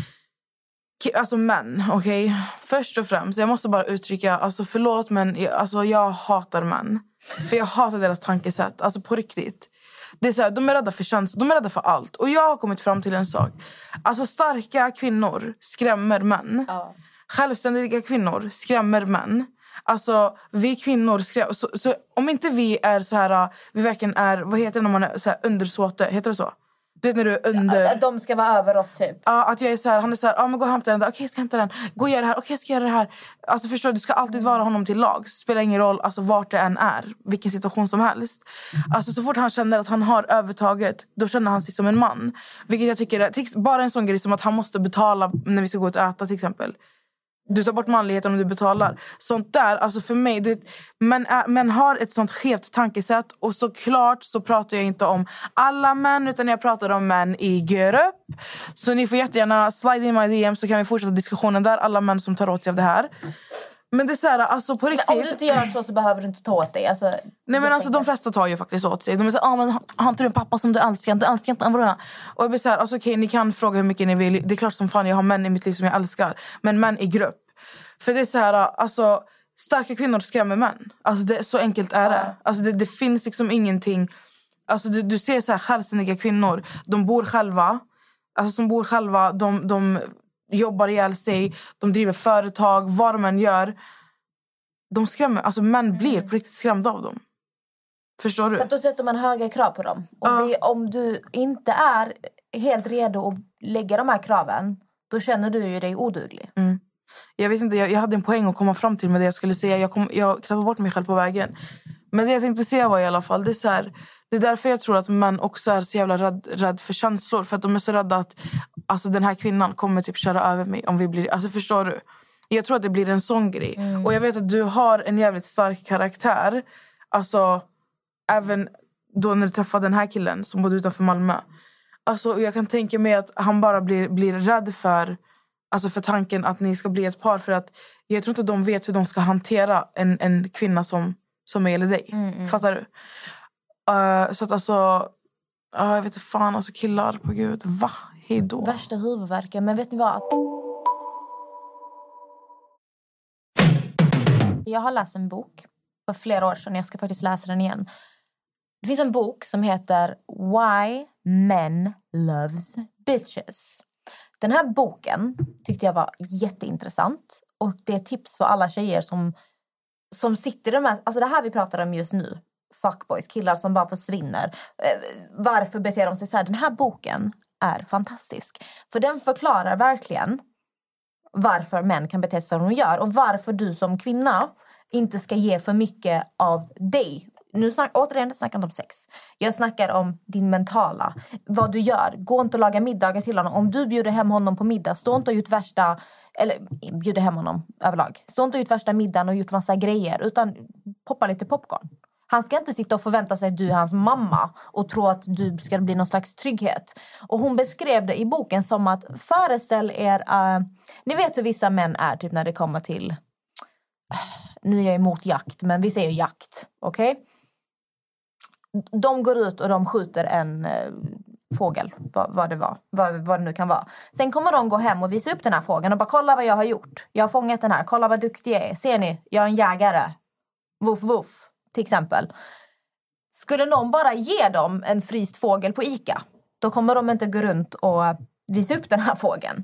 Alltså män, okej? Först och främst, jag måste bara uttrycka, alltså förlåt, men jag hatar män. För jag hatar deras tankesätt, alltså på riktigt. Det är så här, de är rädda för känslor, de är rädda för allt. Och jag har kommit fram till en sak. Alltså starka kvinnor skrämmer män. Självständiga kvinnor skrämmer män. Alltså vi kvinnor skrämmer. Så om inte vi är så här, vi verkligen är, vad heter det när man är så här undersåte, heter det så? Du vet när du är under... Ja, de ska vara över oss typ. Ja, att jag är så här, han är så här, men gå och hämta den där. Okej, jag ska hämta den. Gå och göra det här. Okej, jag ska göra det här. Alltså förstår du ska alltid vara honom till lag. Spelar ingen roll alltså vart det än är. Vilken situation som helst. Alltså så fort han känner att han har övertaget, då känner han sig som en man. Vilket jag tycker är bara en sån grej som att han måste betala när vi ska gå ut och äta till exempel. Du tar bort manligheten om du betalar. Sånt där, alltså för mig... Men har ett sånt skevt tankesätt. Och såklart så pratar jag inte om alla män, utan jag pratar om män i grupp. Så ni får jättegärna slide in my DM, så kan vi fortsätta diskussionen där. Alla män som tar åt sig av det här. Men det är så här, alltså på riktigt... Men om du inte gör så behöver du inte ta åt dig. Alltså, nej men alltså de flesta tar ju faktiskt åt sig. De är så här, men har inte du en pappa som du älskar inte en bror? Och jag blir så här, alltså okej, ni kan fråga hur mycket ni vill. Det är klart som fan jag har män i mitt liv som jag älskar. Men män i grupp. För det är så här, alltså starka kvinnor skrämmer män. Alltså det, så enkelt är det. Alltså det finns liksom ingenting. Alltså du ser så här självständiga kvinnor. De bor själva. Alltså som bor själva. De jobbar ihjäl sig. De driver företag. Vad de än gör. De skrämmer. Alltså män blir på riktigt skrämda av dem. Förstår du? För att då sätter man höga krav på dem. Och om du inte är helt redo att lägga de här kraven, då känner du ju dig oduglig. Jag vet inte, jag hade en poäng att komma fram till med det jag skulle säga. Jag tappade bort mig själv på vägen. Men det jag tänkte säga var i alla fall, det är så här, det är därför jag tror att män också är så jävla rädd för känslor. För att de är så rädda att alltså, den här kvinnan kommer typ köra över mig om vi blir... Alltså förstår du? Jag tror att det blir en sån grej. Och jag vet att du har en jävligt stark karaktär. Alltså, även då när du träffade den här killen som bodde utanför Malmö. Alltså, jag kan tänka mig att han bara blir rädd för tanken att ni ska bli ett par. För att jag tror inte de vet hur de ska hantera en kvinna som mig eller dig. Fattar du? Så att alltså... jag vet inte fan, alltså killar på gud. Va? Hej då. Värsta huvudvärken. Men vet ni vad? Jag har läst en bok för flera år sedan. Jag ska faktiskt läsa den igen. Det finns en bok som heter Why Men Loves Bitches. Den här boken tyckte jag var jätteintressant. Och det är ett tips för alla tjejer som sitter i de här... Alltså det här vi pratar om just nu. Fuckboys, killar som bara försvinner. Varför beter de sig så här? Den här boken är fantastisk. För den förklarar verkligen varför män kan bete sig som de gör. Och varför du som kvinna inte ska ge för mycket av dig. Nu återigen snackar jag inte om sex. Jag snackar om din mentala. Vad du gör. Gå inte och laga middagar till honom. Om du bjuder hem honom på middag, stå inte och gjort värsta... Eller bjuder hem honom överlag. Stå inte och gjort värsta middagen och gjort massa grejer. Utan poppa lite popcorn. Han ska inte sitta och förvänta sig att du är hans mamma och tro att du ska bli någon slags trygghet. Och hon beskrev det i boken som att föreställ er... ni vet hur vissa män är typ när det kommer till... Nu är jag emot jakt, men vi säger jakt. Okej? Okay? De går ut och de skjuter en fågel. Vad det nu kan vara. Sen kommer de gå hem och visa upp den här fågeln och bara kolla vad jag har gjort. Jag har fångat den här. Kolla vad duktig jag är. Ser ni? Jag är en jägare. Woof woof. Till exempel. Skulle någon bara ge dem en fryst fågel på Ica, då kommer de inte gå runt och visa upp den här fågeln.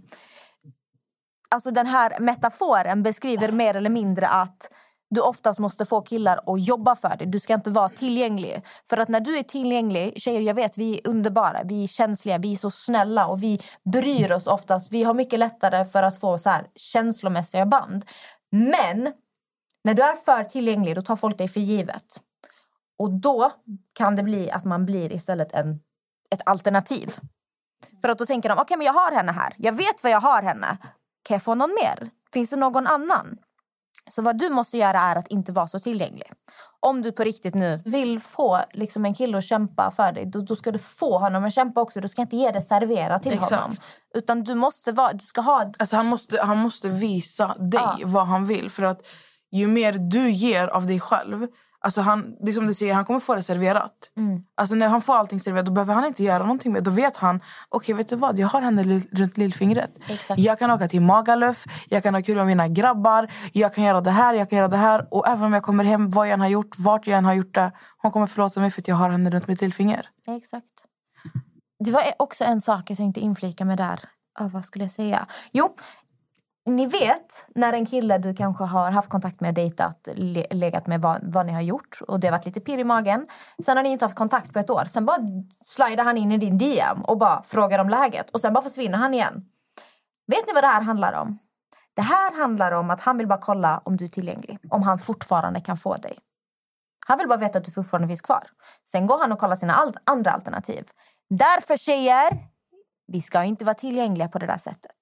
Alltså den här metaforen beskriver mer eller mindre att du oftast måste få killar att jobba för dig. Du ska inte vara tillgänglig. För att när du är tillgänglig, tjejer, jag vet, vi är underbara, vi är känsliga, vi är så snälla och vi bryr oss oftast. Vi har mycket lättare för att få så här känslomässiga band. Men när du är för tillgänglig, då tar folk dig för givet. Och då kan det bli att man blir istället ett alternativ. För att då tänker de, okej, men jag har henne här. Jag vet vad jag har henne. Kan jag få någon mer? Finns det någon annan? Så vad du måste göra är att inte vara så tillgänglig. Om du på riktigt nu vill få liksom en kille att kämpa för dig, då ska du få honom att kämpa också. Du ska inte ge det servera till honom. Utan du ska ha... Alltså han måste visa dig vad han vill. För att ju mer du ger av dig själv, alltså det är som du säger, han kommer få det serverat. Alltså när han får allting serverat, då behöver han inte göra någonting med. Då vet han, okej, vet du vad? Jag har henne runt lillfingret. Exakt. Jag kan åka till Magaluf, jag kan ha kul med mina grabbar, jag kan göra det här, jag kan göra det här. Och även om jag kommer hem, vad jag än har gjort, vart jag än har gjort det, hon kommer förlåta mig för att jag har henne runt mitt lillfinger. Exakt. Det var också en sak jag tänkte inflika med där. Vad skulle jag säga? Jo, ni vet när en kille du kanske har haft kontakt med, dejtat, legat med vad ni har gjort och det har varit lite pirr i magen. Sen har ni inte haft kontakt på ett år. Sen bara slidar han in i din DM och bara frågar om läget. Och sen bara försvinner han igen. Vet ni vad det här handlar om? Det här handlar om att han vill bara kolla om du är tillgänglig. Om han fortfarande kan få dig. Han vill bara veta att du fortfarande finns kvar. Sen går han och kollar sina andra alternativ. Därför, tjejer, vi ska inte vara tillgängliga på det där sättet.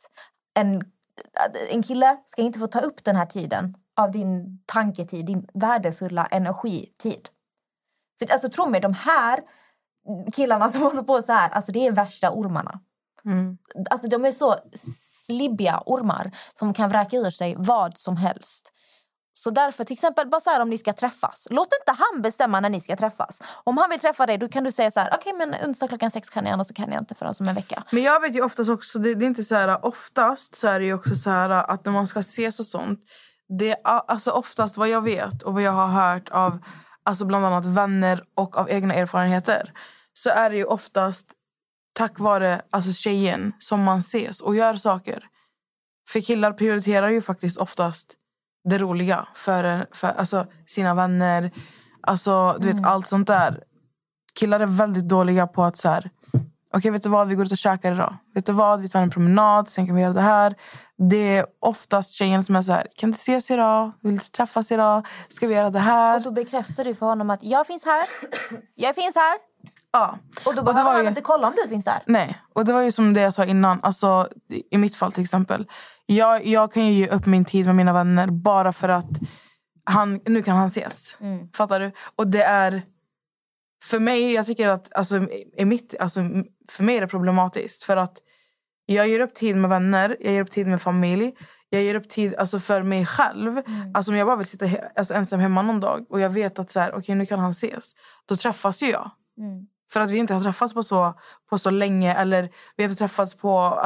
En kille ska inte få ta upp den här tiden av din tanketid, din värdefulla energitid. För alltså tro mig, de här killarna som håller på så här, alltså det är värsta ormarna. Alltså de är så slibbiga ormar som kan vräka ur sig vad som helst. Så därför till exempel bara så här, om ni ska träffas, låt inte han bestämma när ni ska träffas. Om han vill träffa dig, då kan du säga så här: okej, men onsdag 6:00 kan jag, annars så kan jag inte förrän som en vecka. Men jag vet ju oftast också, det är inte så här, oftast så är det ju också så här att när man ska ses och sånt, det är alltså oftast vad jag vet och vad jag har hört av alltså bland annat vänner och av egna erfarenheter, så är det ju oftast tack vare alltså tjejen som man ses och gör saker. För killar prioriterar ju faktiskt oftast det roliga för alltså sina vänner. Alltså, du vet, allt sånt där. Killar är väldigt dåliga på att så här... Okej, vet du vad? Vi går ut och käkar idag. Vet du vad? Vi tar en promenad, sen kan vi göra det här. Det är oftast tjejen som är så här... Kan du ses idag? Vill du träffas idag? Ska vi göra det här? Och då bekräftar du för honom att jag finns här. Jag finns här. Ja. Och då behöver han inte kolla om du finns där. Nej, och det var ju som det jag sa innan. Alltså, i mitt fall till exempel. Jag kan ju ge upp min tid med mina vänner bara för att nu kan han ses. Fattar du? Och det är... För mig, jag tycker att för mig är det problematiskt. För att jag ger upp tid med vänner, jag ger upp tid med familj. Jag ger upp tid för mig själv. Alltså om jag bara vill sitta ensam hemma någon dag. Och jag vet att okej, nu kan han ses. Då träffas ju jag. För att vi inte har träffats på så länge. Eller vi har inte träffats på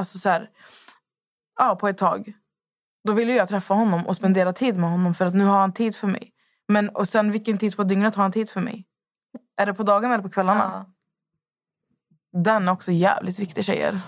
på ett tag. Då vill jag träffa honom och spendera tid med honom. För att nu har han tid för mig. Och sen vilken tid på dygnet har han tid för mig? Är det på dagen eller på kvällarna? Ja. Den är också jävligt viktig, tjejer.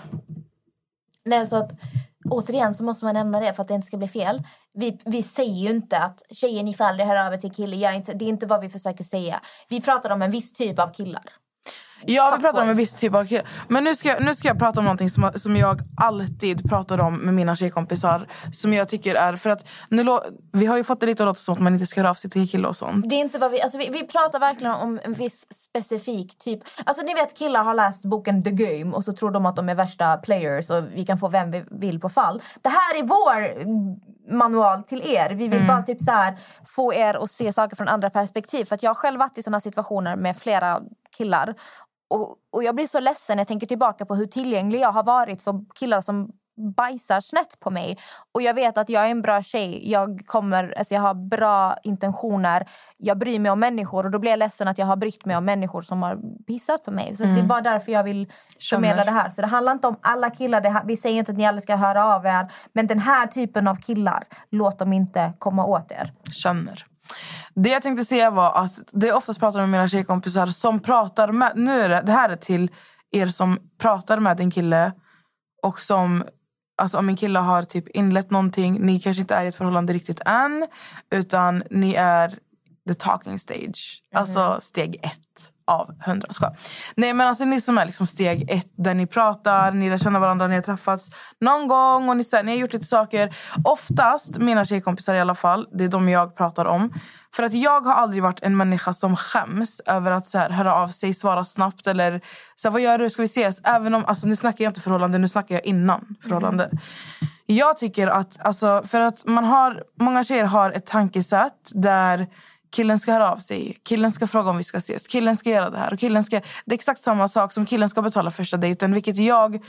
Nej, så att återigen så måste man nämna det för att det inte ska bli fel. Vi säger ju inte att tjejer, ni får aldrig höra över till killar. Det är inte vad vi försöker säga. Vi pratar om en viss typ av killar. Ja, vi pratar om en viss typ av killar. Men nu ska jag prata om någonting som jag alltid pratar om med mina tjejkompisar. Som jag tycker är... För att vi har ju fått det lite att låta som att man inte ska höra av sig till killar och sånt. Det är inte vad vi pratar verkligen om en viss specifik typ. Alltså ni vet, killar har läst boken The Game och så tror de att de är värsta players och vi kan få vem vi vill på fall. Det här är vår manual till er. Vi vill bara typ så här få er att se saker från andra perspektiv. För att jag har själv varit i såna situationer med flera killar. Och jag blir så ledsen när jag tänker tillbaka på hur tillgänglig jag har varit för killar som bajsar snett på mig. Och jag vet att jag är en bra tjej. Jag har bra intentioner. Jag bryr mig om människor. Och då blir jag ledsen att jag har brytt mig om människor som har pissat på mig. Så det är bara därför jag vill förmedla det här. Så det handlar inte om alla killar. Vi säger inte att ni alla ska höra av er. Men den här typen av killar, låt dem inte komma åt er. Känner. Det jag tänkte säga var att det oftast pratar med mina tjejkompisar som pratar med... Det här är till er som pratar med en kille och som... Alltså om en kille har typ inlett någonting, ni kanske inte är i ett förhållande riktigt än, utan ni är the talking stage. Alltså steg 1 av 100. Nej, men alltså ni som är liksom steg 1 där ni pratar, ni lär känna varandra, ni har träffats någon gång och ni har gjort lite saker. Oftast, mina tjejkompisar i alla fall, det är de jag pratar om. För att jag har aldrig varit en människa som skäms över att höra av sig, svara snabbt eller vad gör du, ska vi ses? Även om, alltså nu snackar jag inte förhållande, nu snackar jag innan förhållande. Jag tycker att, alltså, för att många tjejer har ett tankesätt där killen ska höra av sig, killen ska fråga om vi ska ses, killen ska göra det här och det är exakt samma sak som killen ska betala första dejten, vilket jag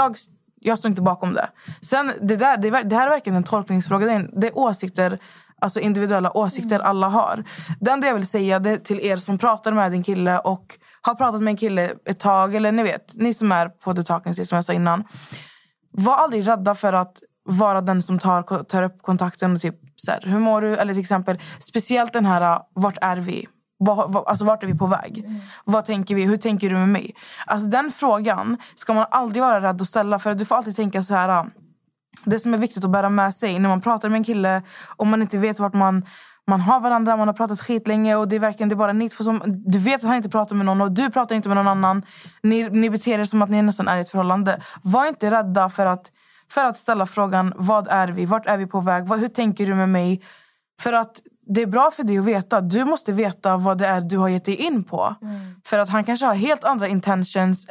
står inte bakom det. Sen det här är verkligen en tolkningsfråga, det är åsikter, alltså individuella åsikter alla har. Det enda jag vill säga det till er som pratar med en kille och har pratat med en kille ett tag, eller ni vet, ni som är på the talking stage som jag sa innan, var aldrig rädda för att vara den som tar upp kontakten och typ hur mår du? Eller till exempel, speciellt den här, vart är vi? Alltså vart är vi på väg? Vad tänker vi? Hur tänker du med mig? Alltså den frågan ska man aldrig vara rädd att ställa, för du får alltid tänka så här. Det som är viktigt att bära med sig när man pratar med en kille, om man inte vet vart man har varandra, man har pratat skit länge och det är bara nytt, för som du vet att han inte pratar med någon och du pratar inte med någon annan. Ni beter er som att ni nästan är i ett förhållande. Var inte rädda för att ställa frågan, vad är vi? Vart är vi på väg? Hur tänker du med mig? För att det är bra för dig att veta. Du måste veta vad det är du har gett dig in på. För att han kanske har helt andra intentions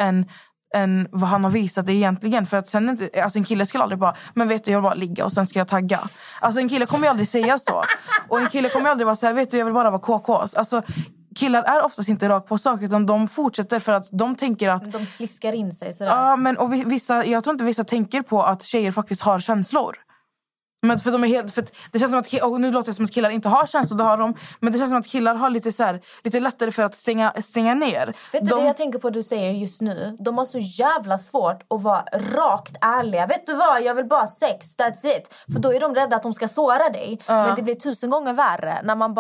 än vad han har visat det egentligen. För att sen inte, alltså en kille skulle aldrig bara, men vet du, jag vill bara ligga och sen ska jag tagga. Alltså en kille kommer ju aldrig säga så. Och en kille kommer ju aldrig vara så här, vet du, jag vill bara vara KKs. Alltså killar är oftast inte rakt på saker, utan de fortsätter för att de tänker att... De sliskar in sig sådär. Ja, men och jag tror inte vissa tänker på att tjejer faktiskt har känslor. Men för de är helt, för det känns som att, och nu låter det som att killar inte har känslor, det har de, men det känns som att killar har lite lättare för att stänga ner. Vet du det jag tänker på du säger just nu? De har så jävla svårt att vara rakt ärliga. Vet du vad, jag vill bara sex, that's it. För då är de rädda att de ska såra dig. Men det blir 1000 gånger värre när man bara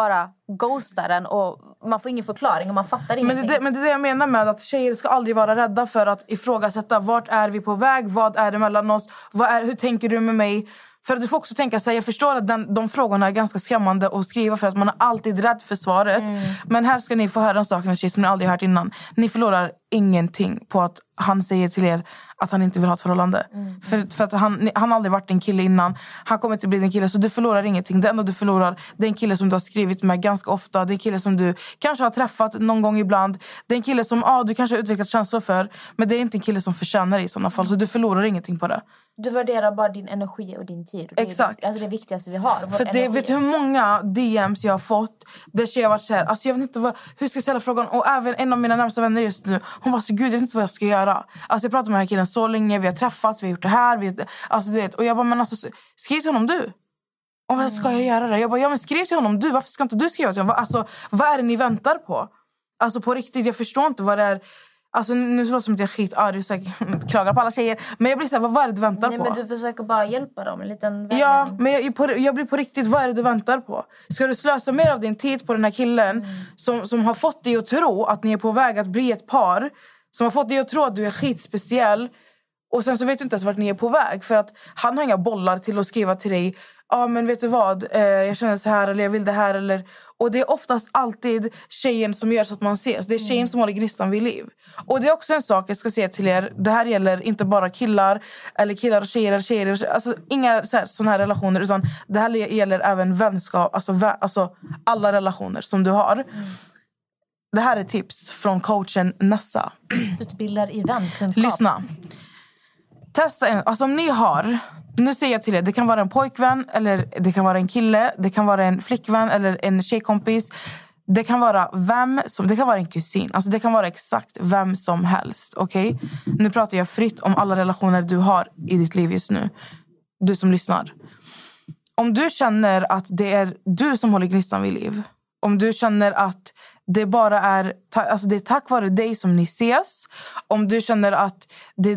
ghostar den och man får ingen förklaring och man fattar ingenting. Men det är det jag menar med att tjejer ska aldrig vara rädda för att ifrågasätta vart är vi på väg, vad är det mellan oss, hur tänker du med mig? För att du får också tänka sig, jag förstår att de frågorna är ganska skrämmande att skriva för att man är alltid rädd för svaret. Men här ska ni få höra en sak, en tjej som ni aldrig hört innan. Ni förlorar ingenting på att han säger till er att han inte vill ha ett förhållande. För att han har aldrig varit en kille innan. Han kommer inte bli en kille, så du förlorar ingenting. Det enda du förlorar, det är en kille som du har skrivit med ganska ofta. Det är en kille som du kanske har träffat någon gång ibland. Det är en kille som du kanske har utvecklat känslor för. Men det är inte en kille som förtjänar i sådana fall. Så du förlorar ingenting på det. Du värderar bara din energi och din tid. Och Exakt. Det är det viktigaste vi har. För det, vet du hur många DMs jag har fått där tjejer har varit så här, alltså jag vet inte hur ska jag ställa frågan. Och även en av mina närmsta vänner just nu, hon var så gud, jag vet inte vad jag ska göra. Alltså jag pratar med den här killen så länge, vi har träffats, vi har gjort det här, alltså du vet. Och jag bara, men alltså skriv till honom du. Och vad ska jag göra det? Jag bara, ja men skriv till honom du, varför ska inte du skriva till honom? Alltså vad är det ni väntar på? Alltså på riktigt, jag förstår inte vad det är. Alltså nu låter det som att jag är skitarg och klagar på alla tjejer. Men jag blir såhär, vad är det du väntar på? Men du försöker bara hjälpa dem, en liten vägledning. Ja, men jag blir på riktigt, vad är det du väntar på? Ska du slösa mer av din tid på den här killen som har fått dig att tro att ni är på väg att bli ett par? Som har fått dig att tro att du är skitspeciell. Och sen så vet du inte ens vart ni är på väg. För att han har inga bollar till att skriva till dig. Ja, men vet du vad? Jag känner så här, eller jag vill det här. Eller... Och det är oftast alltid tjejen som gör så att man ses. Det är tjejen som håller gnistan vid liv. Och det är också en sak jag ska säga till er. Det här gäller inte bara killar. Eller killar och tjejer eller tjejer. Alltså inga såna här relationer. Utan det här gäller även vänskap. Alltså alla relationer som du har. Det här är tips från coachen Nessa. Utbildar i vänkunskap. Lyssna. Testa alltså om ni har, nu säger jag till er, det kan vara en pojkvän eller det kan vara en kille, det kan vara en flickvän eller en tjejkompis. Det kan vara det kan vara en kusin. Alltså det kan vara exakt vem som helst, okej? Nu pratar jag fritt om alla relationer du har i ditt liv just nu. Du som lyssnar. Om du känner att det är du som håller gnistan vid liv. Om du känner att det bara är, alltså det är tack vare dig som ni ses. Om du känner att det är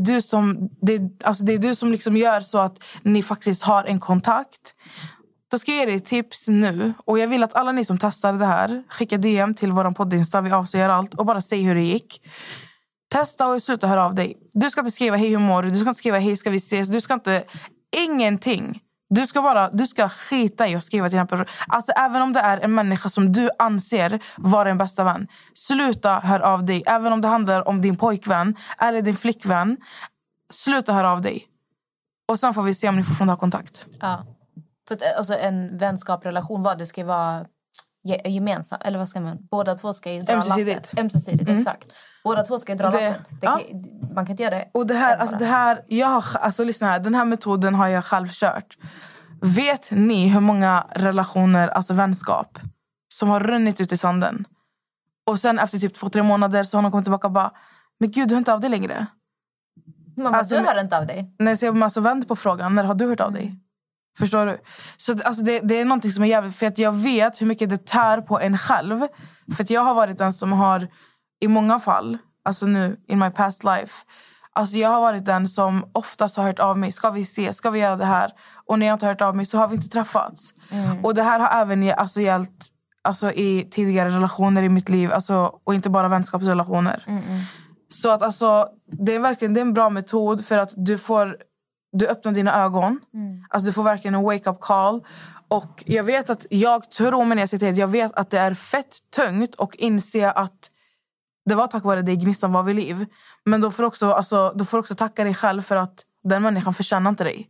du som liksom gör så att ni faktiskt har en kontakt. Då ska jag ge dig tips nu. Och jag vill att alla ni som testar det här skicka DM till våran poddinsta. Vi avslöjar allt och bara säg hur det gick. Testa och sluta höra av dig. Du ska inte skriva hej hur mår du. Du ska inte skriva hej ska vi ses. Du ska inte, ingenting. Du ska skita i att skriva till den personen. Alltså även om det är en människa som du anser vara en bästa vän. Sluta hör av dig. Även om det handlar om din pojkvän eller din flickvän. Sluta hör av dig. Och sen får vi se om ni får ha kontakt. Ja. För att, alltså en vänskapsrelation, vad det ska vara gemensamt. Eller vad ska man? Båda två ska ju dra lasset. Ömsesidigt, exakt. Båda två ska ju dra lasset. Man kan inte göra det. Och det här, lyssna här. Den här metoden har jag själv kört. Vet ni hur många relationer, alltså vänskap, som har runnit ut i sanden? Och sen efter typ 2-3 månader så har de kommit tillbaka och bara, men gud, du hör inte av dig längre. Mamma, alltså, du hör inte av dig? Nej, så jag alltså vänd på frågan. När har du hört av dig? Förstår du? Så alltså det är någonting som är jävligt. För att jag vet hur mycket det tär på en själv. För att jag har varit den som har, i många fall, alltså nu, in my past life, alltså jag har varit den som oftast har hört av mig. Ska vi se? Ska vi göra det här? Och när jag inte har hört av mig så har vi inte träffats. Och det här har även gällt alltså, i tidigare relationer i mitt liv. Alltså, och inte bara vänskapsrelationer. Så att alltså, det är en bra metod för att du öppnar dina ögon. Alltså du får verkligen en wake-up call. Och jag vet att jag vet att det är fett tungt och inse att det var tack vare dig gnistan var vid liv. Men då får också tacka dig själv för att den människan förtjänar inte dig.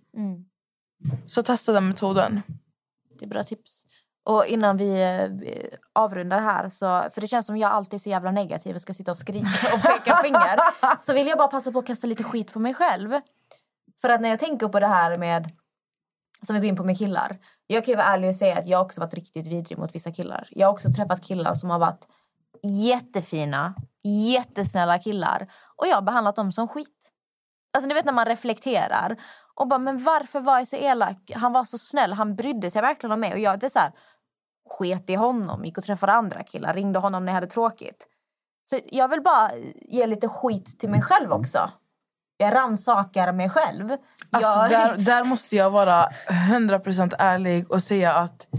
Så testa den metoden. Det är bra tips. Och innan vi avrundar här, för det känns som jag alltid är så jävla negativ och ska sitta och skrika och peka finger, så vill jag bara passa på att kasta lite skit på mig själv. För att när jag tänker på det här med, som vi går in på med killar, jag kan ju vara ärlig och säga att jag också varit riktigt vidrig mot vissa killar. Jag har också träffat killar som har varit jättefina, jättesnälla killar, och jag har behandlat dem som skit. Alltså ni vet när man reflekterar och bara, men varför var jag så elak? Han var så snäll, han brydde sig verkligen om mig. Och jag, det är så här, sket i honom, gick och träffade andra killar, ringde honom när jag hade tråkigt. Så jag vill bara ge lite skit till mig själv också. Jag rannsakar mig själv. Alltså, där måste jag vara 100% ärlig och säga att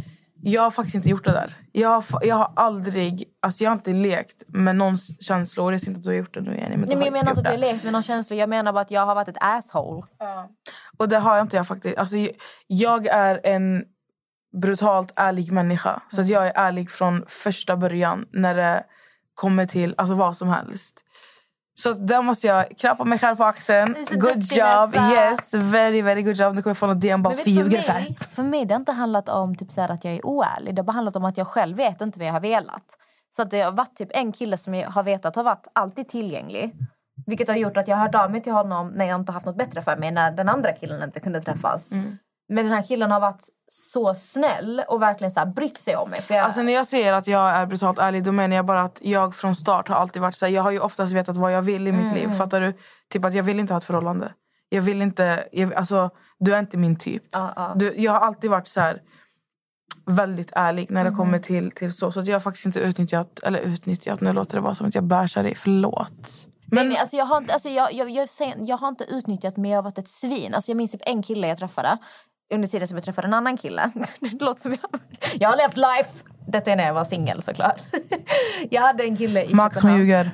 Jag har faktiskt inte gjort det där. Jag har aldrig... Alltså jag har inte lekt med någons känslor. Jag ser inte att du har gjort det nu igen. Men jag menar inte att du har lekt med någon känsla. Jag menar bara att jag har varit ett asshole. Och det har jag inte faktiskt. Alltså jag är en brutalt ärlig människa. Så att jag är ärlig från första början. När det kommer till alltså vad som helst. Så där måste jag klappa mig själv på axeln. Good job. Yes, very, very good job. Du kommer få något DM bara för mig det har inte handlat om typ så här att jag är oärlig. Det har bara handlat om att jag själv vet inte vad jag har velat. Så att det har varit typ en kille som jag har vetat har varit alltid tillgänglig. Vilket har gjort att jag har hört av mig till honom när jag inte haft något bättre för mig. När den andra killen inte kunde träffas. Men den här killen har varit så snäll och verkligen så här brytt sig om mig. För Alltså när jag säger att jag är brutalt ärlig, då menar jag bara att jag från start har alltid varit så här. Jag har ju oftast vetat vad jag vill i mitt liv. Fattar du? Typ att jag vill inte ha ett förhållande. Jag vill inte, alltså du är inte min typ. Jag har alltid varit så här väldigt ärlig när det kommer till så. Så att jag har faktiskt inte utnyttjat, nu låter det bara som att jag bärsar dig, förlåt. Men alltså jag har inte utnyttjat, men jag har varit ett svin. Alltså jag minns typ en kille jag träffade under tiden som jag träffade en annan kille. Det låter som jag har levt life. Detta är när jag var singel såklart. Jag hade en kille i Max som ljuger.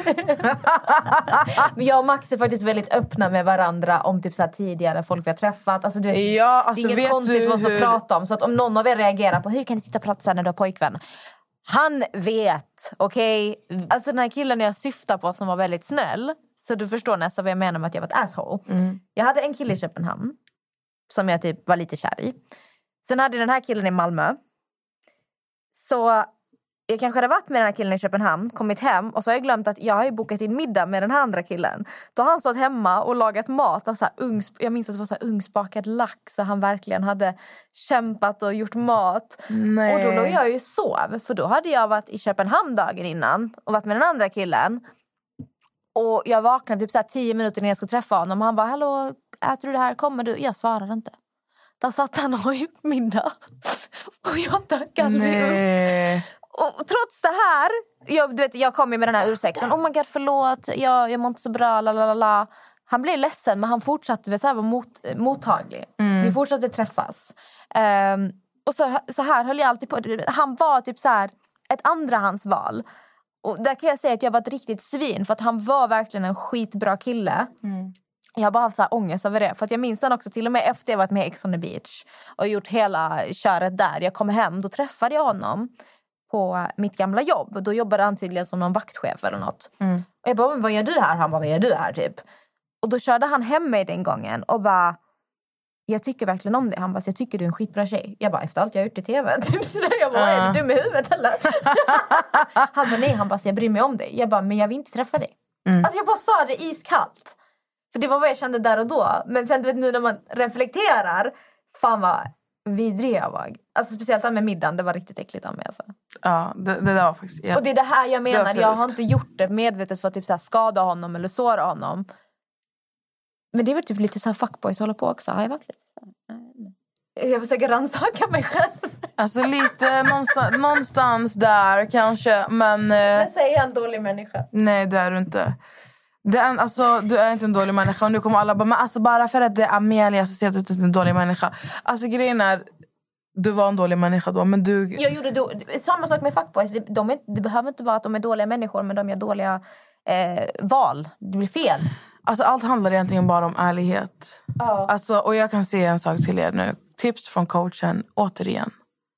Men jag och Max är faktiskt väldigt öppna med varandra om typ så här tidigare folk vi har träffat. Alltså, det är inget konstigt vad att prata om. Så att om någon av er reagerar på hur kan du sitta och prata så här när du har pojkvän? Han vet, okej? Alltså den här killen jag syftar på som var väldigt snäll. Så du förstår nästan vad jag menar med att jag var ett asshole. Jag hade en kille i Köpenhamn som jag typ var lite kär i. Sen hade den här killen i Malmö. Så jag kanske hade varit med den här killen i Köpenhamn, kommit hem och så har jag glömt att jag har ju bokat in middag med den här andra killen. Då har han stått hemma och lagat mat. Alltså jag minns att det var så här ugnsbakad lax och han verkligen hade kämpat och gjort mat. Nej. Och då låg jag ju sov, för då hade jag varit i Köpenhamn dagen innan och varit med den andra killen. Och jag vaknade typ så här 10 minuter innan jag skulle träffa honom och han bara, hallå, äter du det här? Kommer du? Jag svarade inte. Där satt han och gjort middag. Och jag dök aldrig upp. Och trots det här, jag kom ju med den här ursäkten. Oh my god, förlåt, jag mår inte så bra, lalala. Han blev ledsen, men han fortsatte vara mottaglig. Vi fortsatte träffas. Och så här höll jag alltid på. Han var typ så här ett andrahandsval. Och där kan jag säga att jag var ett riktigt svin. För att han var verkligen en skitbra kille. Jag har bara haft så här ångest över det. För att jag minns den också till och med efter jag varit med Ex on the Beach. Och gjort hela köret där. Jag kom hem, då träffade jag honom på mitt gamla jobb. Och då jobbade han tydligen som någon vaktchef eller något. Och jag bara, men vad gör du här? Han bara, vad gör du här typ? Och då körde han hem mig den gången och bara, jag tycker verkligen om det. Han bara, jag tycker du är en skitbra tjej. Jag bara, efter allt jag har gjort i tv. Typ så där. Jag bara, är du dum i huvudet eller? Han bara, nej. Han bara, jag bryr mig om dig. Jag bara, men jag vill inte träffa dig. Alltså jag bara sa det iskallt. För det var vad jag kände där och då. Men sen du vet nu när man reflekterar, fan vad vidrig jag var. Alltså speciellt med middagen, det var riktigt äckligt av mig alltså. Ja, det där var faktiskt... Ja. Och det är det här jag menar, jag har inte gjort det medvetet för att typ så här skada honom eller såra honom. Men det är väl typ lite så här fuckboys håller på också. Har jag varit lite så? Jag försöker rannsaka mig själv. Alltså lite någonstans där kanske, men... Men säger jag en dålig människa? Nej, det är du inte. Alltså, du är inte en dålig människa. Och nu kommer alla bara, men alltså bara för att det är Amelia så ser jag att du inte är en dålig människa. Alltså grejen är, du var en dålig människa då, men du... Jag gjorde då, samma sak med fuckboys. Det behöver inte vara att de är dåliga människor, men de gör dåliga val. Det blir fel. Alltså allt handlar egentligen bara om ärlighet. Alltså, och jag kan säga en sak till er nu. Tips från coachen, återigen.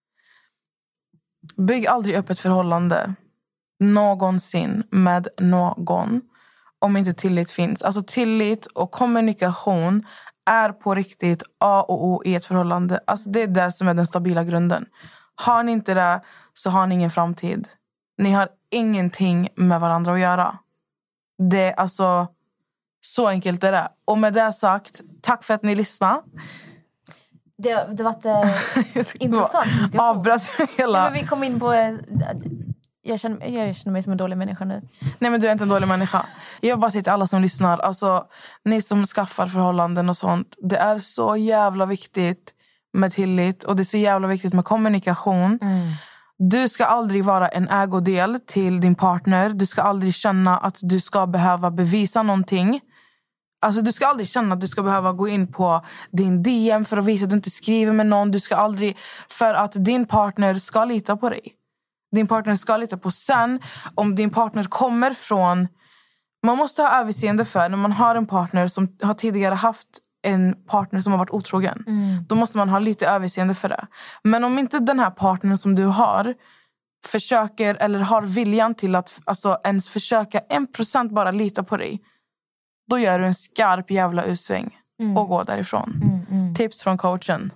Bygg aldrig upp ett förhållande någonsin med någon om inte tillit finns. Alltså tillit och kommunikation är på riktigt A och O i ett förhållande. Alltså det är det som är den stabila grunden. Har ni inte det så har ni ingen framtid. Ni har ingenting med varandra att göra. Det är alltså så enkelt är det. Och med det sagt, tack för att ni lyssnade. Det var intressant. Avbröt hela... Ja, men vi kom in på... Jag känner mig som en dålig människa nu. Nej, men du är inte en dålig människa. Jag bara säger till alla som lyssnar. Alltså, ni som skaffar förhållanden och sånt. Det är så jävla viktigt med tillit. Och det är så jävla viktigt med kommunikation. Du ska aldrig vara en ägodel till din partner. Du ska aldrig känna att du ska behöva bevisa någonting. Alltså du ska aldrig känna att du ska behöva gå in på din DM för att visa att du inte skriver med någon. Du ska aldrig, för att din partner ska lita på dig. Din partner ska lita på. Sen, om din partner kommer från... Man måste ha överseende för när man har en partner som har tidigare haft en partner som har varit otrogen. Då måste man ha lite överseende för det. Men om inte den här partnern som du har försöker eller har viljan till att alltså, ens försöka 1% bara lita på dig, då gör du en skarp jävla utsväng och går därifrån. Tips från coachen.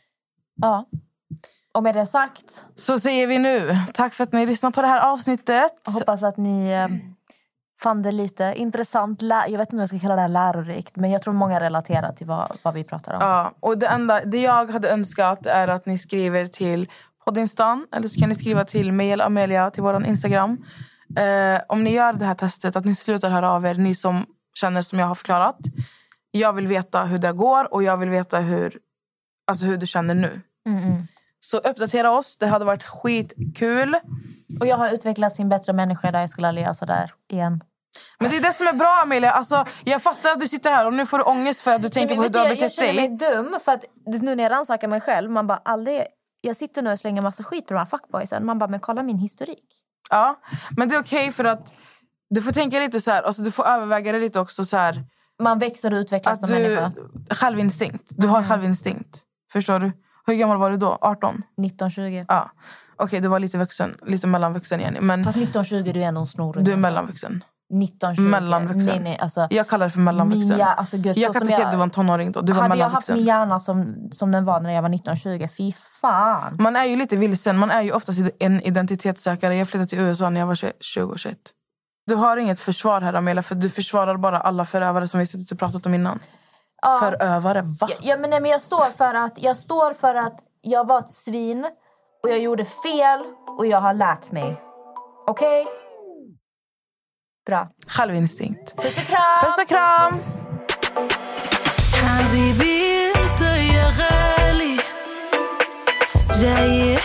Ja. Och med det sagt så säger vi nu tack för att ni lyssnade på det här avsnittet. Jag hoppas att ni fann det lite intressant. Jag vet inte om jag ska kalla det här lärorikt, men jag tror många relaterar till vad vi pratar om. Ja, och det jag hade önskat är att ni skriver till poddinstan, eller så kan ni skriva till Mail Amelia till våran Instagram. Om ni gör det här testet, att ni slutar höra av er, ni som känner som jag har förklarat. Jag vill veta hur det går och jag vill veta hur du känner nu. Så uppdatera oss, det hade varit skitkul. Och jag har utvecklats till en bättre människa där jag skulle aldrig göra så där igen. Men det är det som är bra, Amelia. Alltså, jag fattar att du sitter här och nu får du ångest för att du tänker på hur du har betett dig. Jag känner mig dum för att nu när jag rannsakar mig själv, man bara aldrig... Jag sitter nu och slänger massa skit på de här fuckboysen. Man bara, men kolla min historik. Ja, men det är okej för att du får tänka lite så här, alltså du får överväga det lite också så här. Man växer och utvecklas som människa. Självinstinkt. Du har självinstinkt. Förstår du? Hur gammal var du då? 18? 19-20. Ja. Okej, du var lite vuxen. Lite mellanvuxen igen. Men fast 19-20 du är nog snorrig. Du är mellanvuxen. 19-20. Mellanvuxen. Nej, alltså, jag kallar det för mellanvuxen. Jag kan inte säga att du var en tonåring då. Du var mellanvuxen. Hade jag haft min hjärna som den var när jag var 19-20, fy fan. Man är ju lite vilsen. Man är ju oftast en identitetssökare. Jag flyttade till USA när jag var 20-21. Du har inget försvar här, Amelia, för du försvarar bara alla förövare som vi suttit och pratat om innan. Ja. Förövare, va? Ja, men jag står för att jag var ett svin och jag gjorde fel och jag har lärt mig. Okej? Bra. Självinstinkt. Puss och kram! Puss och kram! حبيبي انت يا غالي جاي